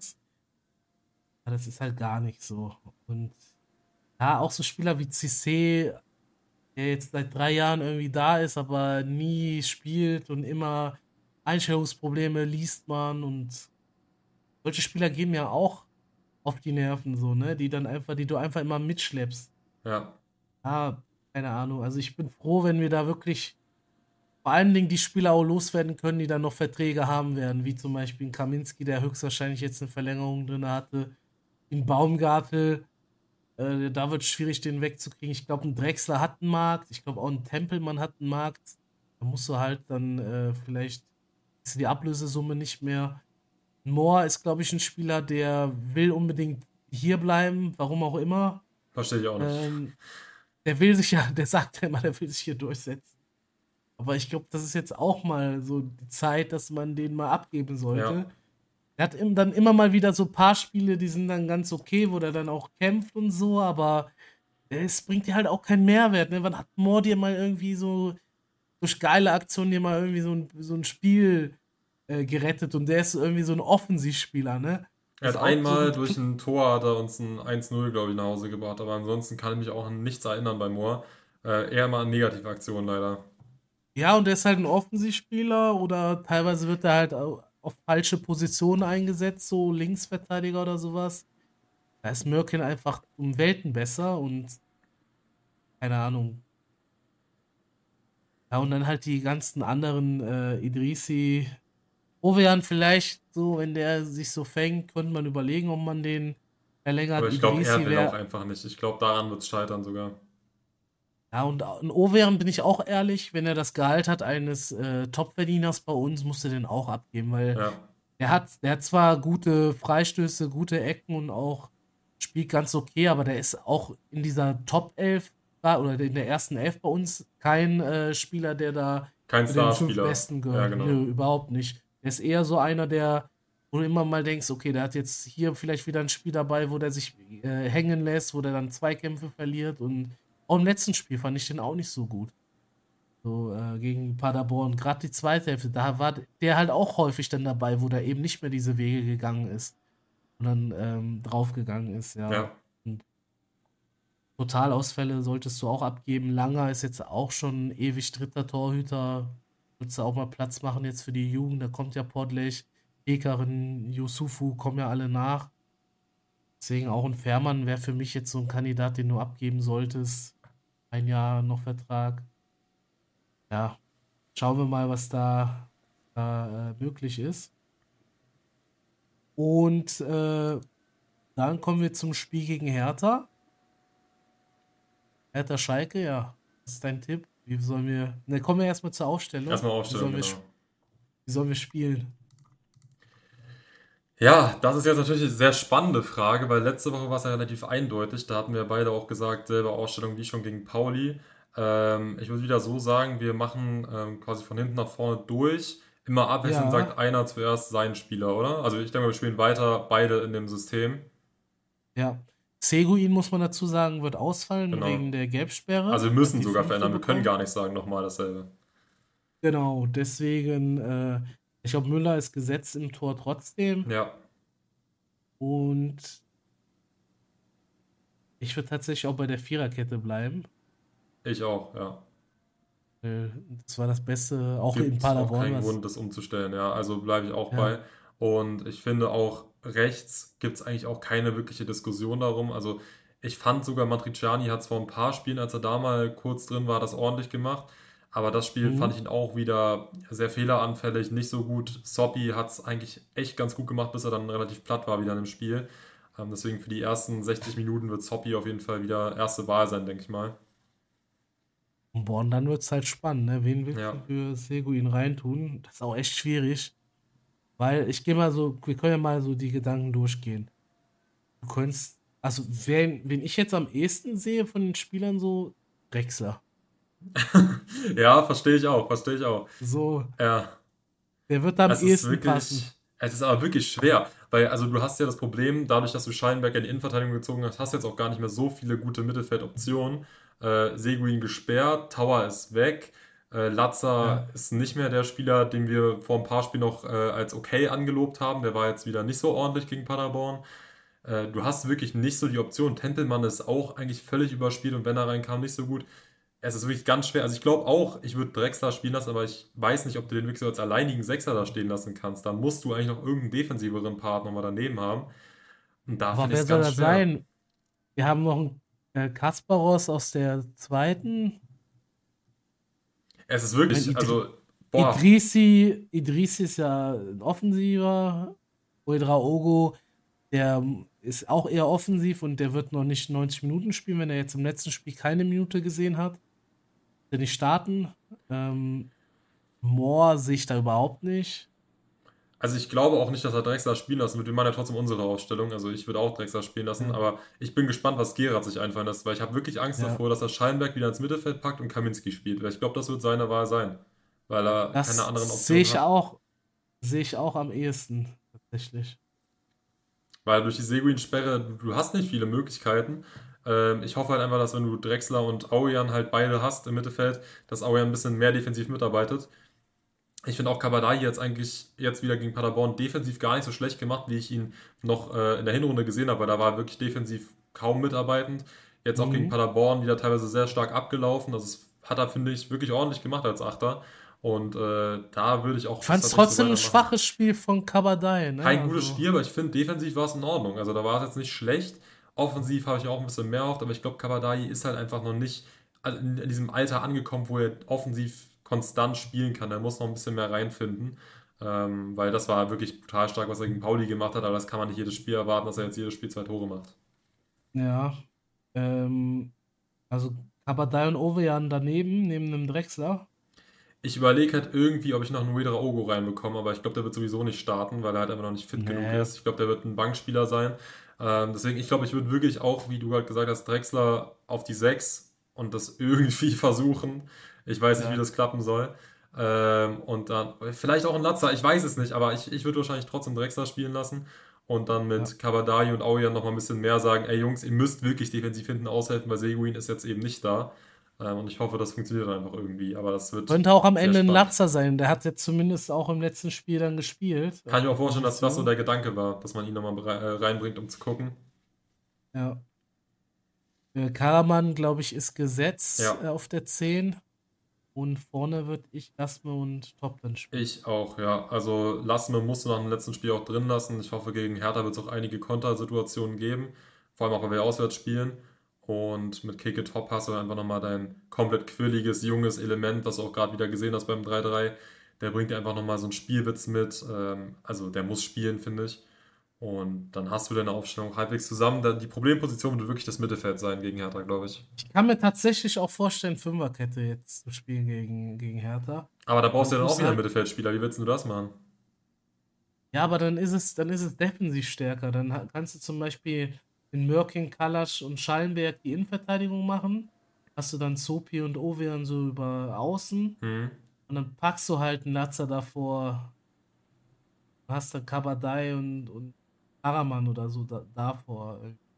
Ja, das ist halt gar nicht so. Und ja, auch so Spieler wie Cissé, der jetzt seit drei Jahren irgendwie da ist, aber nie spielt und immer Einstellungsprobleme liest man, und solche Spieler gehen mir auch auf die Nerven so, ne? Die dann einfach, die du einfach immer mitschleppst. ja. Ah, keine Ahnung. Also ich bin froh, wenn wir da wirklich vor allen Dingen die Spieler auch loswerden können, die dann noch Verträge haben werden, wie zum Beispiel ein Kaminski, der höchstwahrscheinlich jetzt eine Verlängerung drin hatte, in Baumgartel, äh, da wird es schwierig, den wegzukriegen. Ich glaube, ein Drexler hat einen Markt, ich glaube auch ein Tempelmann hat einen Markt. Da musst du halt dann äh, vielleicht ist die Ablösesumme nicht mehr. Moore ist, glaube ich, ein Spieler, der will unbedingt hier bleiben, warum auch immer. Verstehe ich auch nicht. Ähm, der will sich ja, der sagt ja immer, der will sich hier durchsetzen. Aber ich glaube, das ist jetzt auch mal so die Zeit, dass man den mal abgeben Ja, sollte. Er hat im- dann immer mal wieder so ein paar Spiele, die sind dann ganz okay, wo der dann auch kämpft und so, aber es bringt dir halt auch keinen Mehrwert. Ne? Wann hat Moore dir mal irgendwie so durch geile Aktionen dir mal irgendwie so ein, so ein Spiel äh, gerettet, und der ist irgendwie so ein Offensivspieler, ne? er Das hat ist auch so einmal ein durch ein Tor hat er uns ein eins null, glaube ich, nach Hause gebracht, aber ansonsten kann ich mich auch an nichts erinnern bei Moore. Äh, eher mal an negative Aktionen leider. Ja, und der ist halt ein Offensivspieler, oder teilweise wird er halt au- auf falsche Positionen eingesetzt, so Linksverteidiger oder sowas. Da ist Merkin einfach um Welten besser, und keine Ahnung. Ja, und dann halt die ganzen anderen äh, Idrissi. Ovejan vielleicht so, wenn der sich so fängt, könnte man überlegen, ob man den Aber verlängert. ich glaube, er Idrissi will auch wäre. einfach nicht. Ich glaube, daran wird es scheitern sogar. Ja, und ein Ovejan, bin ich auch ehrlich, wenn er das Gehalt hat eines äh, Topverdieners bei uns, muss er den auch abgeben, weil Ja, der hat, der hat zwar gute Freistöße, gute Ecken und auch spielt ganz okay, aber der ist auch in dieser Top elf da- oder in der ersten Elf bei uns kein äh, Spieler, der da kein zu den fünf Starspieler. Besten Ja, gehört. genau. Nö, überhaupt nicht. Der ist eher so einer, der, wo du immer mal denkst, okay, der hat jetzt hier vielleicht wieder ein Spiel dabei, wo der sich äh, hängen lässt, wo der dann Zweikämpfe verliert und Auch im letzten Spiel fand ich den auch nicht so gut. So äh, gegen Paderborn. Gerade die zweite Hälfte, da war der halt auch häufig dann dabei, wo der eben nicht mehr diese Wege gegangen ist und dann ähm, draufgegangen ist, ja. Ja. Und Totalausfälle solltest du auch abgeben. Langer ist jetzt auch schon ewig dritter Torhüter. Würdest du auch mal Platz machen jetzt für die Jugend? Da kommt ja Podlech, Ekarin, Yusufu, kommen ja alle nach. Deswegen auch ein Fährmann wäre für mich jetzt so ein Kandidat, den du abgeben solltest. Ein Jahr noch Vertrag. Ja, schauen wir mal, was da, da äh, möglich ist. Und äh, dann kommen wir zum Spiel gegen Hertha. Hertha Schalke, ja. Was ist dein Tipp? Wie sollen wir. Ne, kommen wir erstmal zur Aufstellung. Erstmal Wie Aufstellung, sollen wir, genau. sp- wie sollen wir spielen? Ja, das ist jetzt natürlich eine sehr spannende Frage, weil letzte Woche war es ja relativ eindeutig. Da hatten wir beide auch gesagt, selbe Ausstellung wie schon gegen Pauli. Ähm, ich würde wieder so sagen, wir machen ähm, quasi von hinten nach vorne durch. Immer abwechselnd Ja, sagt einer zuerst seinen Spieler, oder? Also ich denke, wir spielen weiter beide in dem System. ja. Seguin, muss man dazu sagen, wird ausfallen Genau. wegen der Gelbsperre. Also wir Hat müssen die sogar fünfte verändern. Wir können bekommen. gar nicht sagen nochmal dasselbe. Genau, deswegen, äh, ich glaube, Müller ist gesetzt im Tor trotzdem. Ja, Und ich würde tatsächlich auch bei der Viererkette bleiben. ich auch, ja. Äh, Das war das Beste, auch in Gibt auch Paderborn, keinen was. Grund, das umzustellen, ja. Also bleibe ich auch Ja. bei. Und ich finde auch rechts gibt es eigentlich auch keine wirkliche Diskussion darum. Also ich fand sogar Matriciani hat es vor ein paar Spielen, als er da mal kurz drin war, das ordentlich gemacht. Aber das Spiel fand Mhm. ich ihn auch wieder sehr fehleranfällig, nicht so gut. Soppi hat es eigentlich echt ganz gut gemacht, bis er dann relativ platt war wieder im Spiel. Ähm, deswegen für die ersten sechzig Minuten wird Soppi auf jeden Fall wieder erste Wahl sein, denke ich mal. Boah, und dann wird es halt spannend, ne? Wen willst Ja, du für Seguin reintun? Das ist auch echt schwierig, weil ich gehe mal so, wir können ja mal so die Gedanken durchgehen. Du könntest, also wen, wen ich jetzt am ehesten sehe von den Spielern so, Drexler. ja, verstehe ich auch, verstehe ich auch. So, Ja. der wird am Es ist ehesten passen. wirklich, es ist aber wirklich schwer, weil also du hast ja das Problem, dadurch, dass du Scheinberger in die Innenverteidigung gezogen hast, hast du jetzt auch gar nicht mehr so viele gute Mittelfeldoptionen. Äh, Seguin gesperrt, Tower ist weg, äh, Latza Ja. ist nicht mehr der Spieler, den wir vor ein paar Spielen noch äh, als okay angelobt haben. Der war jetzt wieder nicht so ordentlich gegen Paderborn. Äh, du hast wirklich nicht so die Option. Tempelmann ist auch eigentlich völlig überspielt und wenn er reinkam, nicht so gut. Es ist wirklich ganz schwer. Also ich glaube auch, ich würde Drexler spielen lassen, aber ich weiß nicht, ob du den wirklich so als alleinigen Sechser da stehen lassen kannst. Da musst du eigentlich noch irgendeinen defensiveren Part nochmal daneben haben. Und da Aber finde ich wer es soll ganz das schwer. sein? Wir haben noch einen äh, Kasparos aus der zweiten. Es ist Ich meine, wirklich, Idri also, boah, Idrissi, Idrissi ist ja ein Offensiver. Ouedraogo, der ist auch eher offensiv und der wird noch nicht neunzig Minuten spielen, wenn er jetzt im letzten Spiel keine Minute gesehen hat. Der nicht starten. Ähm, Moore sehe ich da überhaupt nicht. also ich glaube auch nicht, dass er Drexler spielen lassen wird. Wir machen ja trotzdem unsere Aufstellung. Also ich würde auch Drexler spielen lassen, Ja, aber ich bin gespannt, was Gerard sich einfallen lässt, weil ich habe wirklich Angst ja. davor, dass er Scheinberg wieder ins Mittelfeld packt und Kaminski spielt. Weil ich glaube, das wird seine Wahl sein, weil er keine Das anderen sehe Optionen ich hat. auch, sehe ich auch am ehesten, tatsächlich. Weil durch die Seguin-Sperre, du, du hast nicht viele Möglichkeiten. Ähm, ich hoffe halt einfach, dass wenn du Drexler und Aurian halt beide hast im Mittelfeld, dass Aurian ein bisschen mehr defensiv mitarbeitet. Ich finde auch Kabadai jetzt eigentlich jetzt wieder gegen Paderborn defensiv gar nicht so schlecht gemacht, wie ich ihn noch äh, in der Hinrunde gesehen habe, weil da war er wirklich defensiv kaum mitarbeitend. Jetzt auch gegen Mhm. Paderborn wieder teilweise sehr stark abgelaufen. Das ist, hat er, finde ich, wirklich ordentlich gemacht als Achter. Und äh, da würde ich auch Ich das fand es tatsächlich so trotzdem ein weitermachen. schwaches Spiel von Kabadai, ne? Kein gutes Also, Spiel, aber ich finde, defensiv war es in Ordnung. Also da war es jetzt nicht schlecht. Offensiv habe ich auch ein bisschen mehr erhofft, aber ich glaube, Kabadai ist halt einfach noch nicht in in diesem Alter angekommen, wo er offensiv konstant spielen kann. Er muss noch ein bisschen mehr reinfinden, ähm, weil das war wirklich brutal stark, was er gegen Pauli gemacht hat, aber das kann man nicht jedes Spiel erwarten, dass er jetzt jedes Spiel zwei Tore macht. ja. Ähm, also Kabadai und Ovejan daneben, neben einem Drexler. Ich überlege halt irgendwie, ob ich noch einen Uedra Ogo reinbekomme, aber ich glaube, der wird sowieso nicht starten, weil er halt einfach noch nicht fit genug Nee. ist. Ich glaube, der wird ein Bankspieler sein. Ähm, deswegen, ich glaube, ich würde wirklich auch, wie du halt gesagt hast, Drexler auf die sechs und das irgendwie versuchen. Ich weiß nicht, wie Ja. das klappen soll. Ähm, und dann vielleicht auch ein Latza, ich weiß es nicht, aber ich, ich würde wahrscheinlich trotzdem Drexler spielen lassen. und dann Ja. mit Kabadai und Aujan nochmal ein bisschen mehr sagen, ey Jungs, ihr müsst wirklich defensiv hinten aushelfen, weil Seguin ist jetzt eben nicht da. Ähm, und ich hoffe, das funktioniert dann einfach irgendwie. Aber das wird Könnte auch am sehr Ende ein spannend. Latzer sein. Der hat jetzt zumindest auch im letzten Spiel dann gespielt. Kann Auf ich mir auch der vorstellen, dass das so Position. der Gedanke war, dass man ihn nochmal reinbringt, um zu gucken. Ja. Äh, Karaman, glaube ich, ist gesetzt Ja, äh, auf der zehn. Und vorne würde ich Asme und Top dann spielen. ich auch, ja. Also Lassme musst du nach dem letzten Spiel auch drin lassen. Ich hoffe, gegen Hertha wird es auch einige Kontersituationen geben. Vor allem auch, weil wir auswärts spielen. Und mit Kick It Top hast du einfach nochmal dein komplett quirliges, junges Element, was du auch gerade wieder gesehen hast beim drei drei. Der bringt dir einfach nochmal so einen Spielwitz mit. Ähm, also der muss spielen, finde ich. Und dann hast du deine Aufstellung halbwegs zusammen. Da- Die Problemposition wird wirklich das Mittelfeld sein gegen Hertha, glaube ich. Ich kann mir tatsächlich auch vorstellen, Fünferkette jetzt zu spielen gegen, gegen Hertha. Aber da Aber brauchst du du ja dann auch tust wieder einen halt, Mittelfeldspieler. Wie willst du das machen? ja, aber dann ist es, dann ist es defensiv stärker. Dann ha- kannst du zum Beispiel in Mörking, Kalasch und Schallenberg die Innenverteidigung machen. Hast du dann Sopi und Ovejan so über außen. Hm? Und dann packst du halt einen Latzer davor. Hast dann Kabadai und, und Araman oder so da, davor.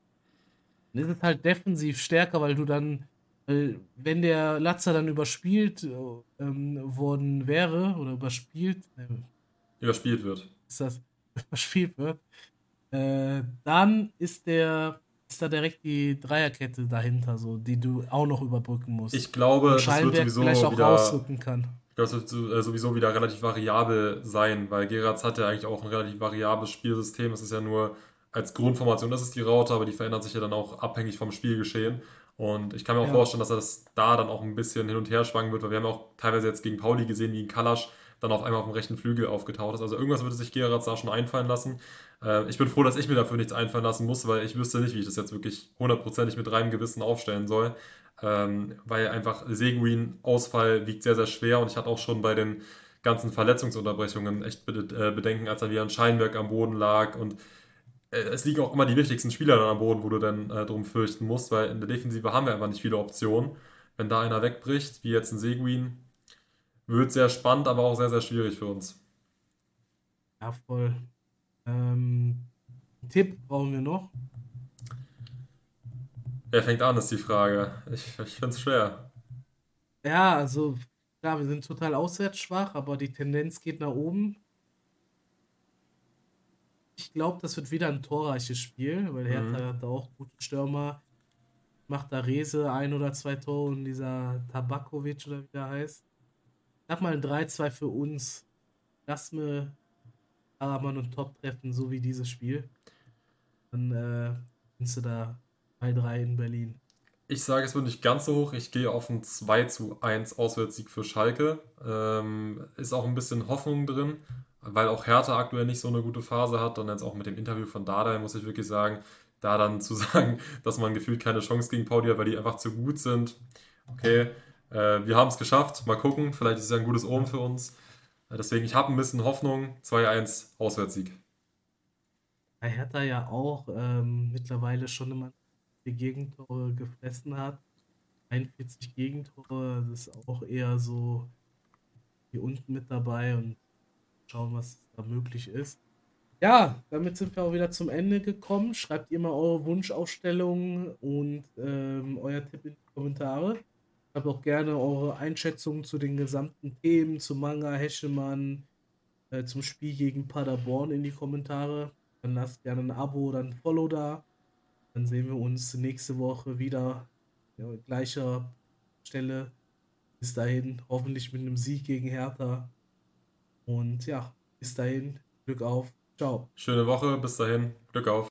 Dann ist es halt defensiv stärker, weil du dann, weil wenn der Latzer dann überspielt äh, ähm, worden wäre oder überspielt, ne, Überspielt wird. ist das überspielt wird, äh, dann ist der, ist da direkt die Dreierkette dahinter, so, die du auch noch überbrücken musst. Ich Und glaube, das wird Schallenberg vielleicht sowieso auch wieder, rausrücken kann. ich glaube, das wird so- äh, sowieso wieder relativ variabel sein, weil Geratz hat ja eigentlich auch ein relativ variables Spielsystem. Es ist ja nur als Grundformation, das ist die Raute, aber die verändert sich ja dann auch abhängig vom Spielgeschehen. Und ich kann mir auch Ja, vorstellen, dass er das da dann auch ein bisschen hin und her schwanken wird, weil wir haben ja auch teilweise jetzt gegen Pauli gesehen, wie ein Kalasch dann auf einmal auf dem rechten Flügel aufgetaucht ist. Also irgendwas würde sich Geratz da schon einfallen lassen. Äh, ich bin froh, dass ich mir dafür nichts einfallen lassen muss, weil ich wüsste nicht, wie ich das jetzt wirklich hundertprozentig mit reinem Gewissen aufstellen soll. Ähm, weil einfach Seguin-Ausfall wiegt sehr, sehr schwer und ich hatte auch schon bei den ganzen Verletzungsunterbrechungen echt Bede- äh, Bedenken, als er wie ein Scheinberg am Boden lag und äh, es liegen auch immer die wichtigsten Spieler dann am Boden, wo du dann äh, drum fürchten musst, weil in der Defensive haben wir einfach nicht viele Optionen. Wenn da einer wegbricht, wie jetzt ein Seguin, wird sehr spannend, aber auch sehr, sehr schwierig für uns. ja, voll. Ähm, einen Tipp brauchen wir noch. Wer fängt an, ist die Frage. Ich, ich finde es schwer. Ja, also klar, wir sind total auswärts schwach, aber die Tendenz geht nach oben. Ich glaube, das wird wieder ein torreiches Spiel, weil Hertha Mhm. hat da auch gute Stürmer. Macht da Rese ein oder zwei Tore und dieser Tabakovic oder wie der heißt. Ich sag mal ein drei zwei für uns. Lass mir Araman und Top treffen, so wie dieses Spiel. Dann äh, sind du da drei drei in Berlin. Ich sage, es wird nicht ganz so hoch. Ich gehe auf einen zwei zu eins Auswärtssieg für Schalke. Ähm, ist auch ein bisschen Hoffnung drin, weil auch Hertha aktuell nicht so eine gute Phase hat. Und jetzt auch mit dem Interview von Dardai muss ich wirklich sagen, da dann zu sagen, dass man gefühlt keine Chance gegen Pauli hat, weil die einfach zu gut sind. Okay, äh, wir haben es geschafft. Mal gucken. Vielleicht ist es ja ein gutes Omen Ja. für uns. Äh, deswegen, ich habe ein bisschen Hoffnung. zwei eins Auswärtssieg. Bei Hertha ja auch ähm, mittlerweile schon immer die Gegentore gefressen hat. einundvierzig Gegentore, das ist auch eher so hier unten mit dabei und schauen, was da möglich ist. Ja, damit sind wir auch wieder zum Ende gekommen. Schreibt ihr mal eure Wunschausstellungen und ähm, euer Tipp in die Kommentare. Schreibt auch gerne eure Einschätzungen zu den gesamten Themen, zu Manga, Heschemann, äh, zum Spiel gegen Paderborn in die Kommentare. Dann lasst gerne ein Abo oder ein Follow da. Dann sehen wir uns nächste Woche wieder. Ja, gleicher Stelle. Bis dahin, hoffentlich mit einem Sieg gegen Hertha. Und ja, bis dahin, Glück auf. Ciao. Schöne Woche. Bis dahin. Glück auf.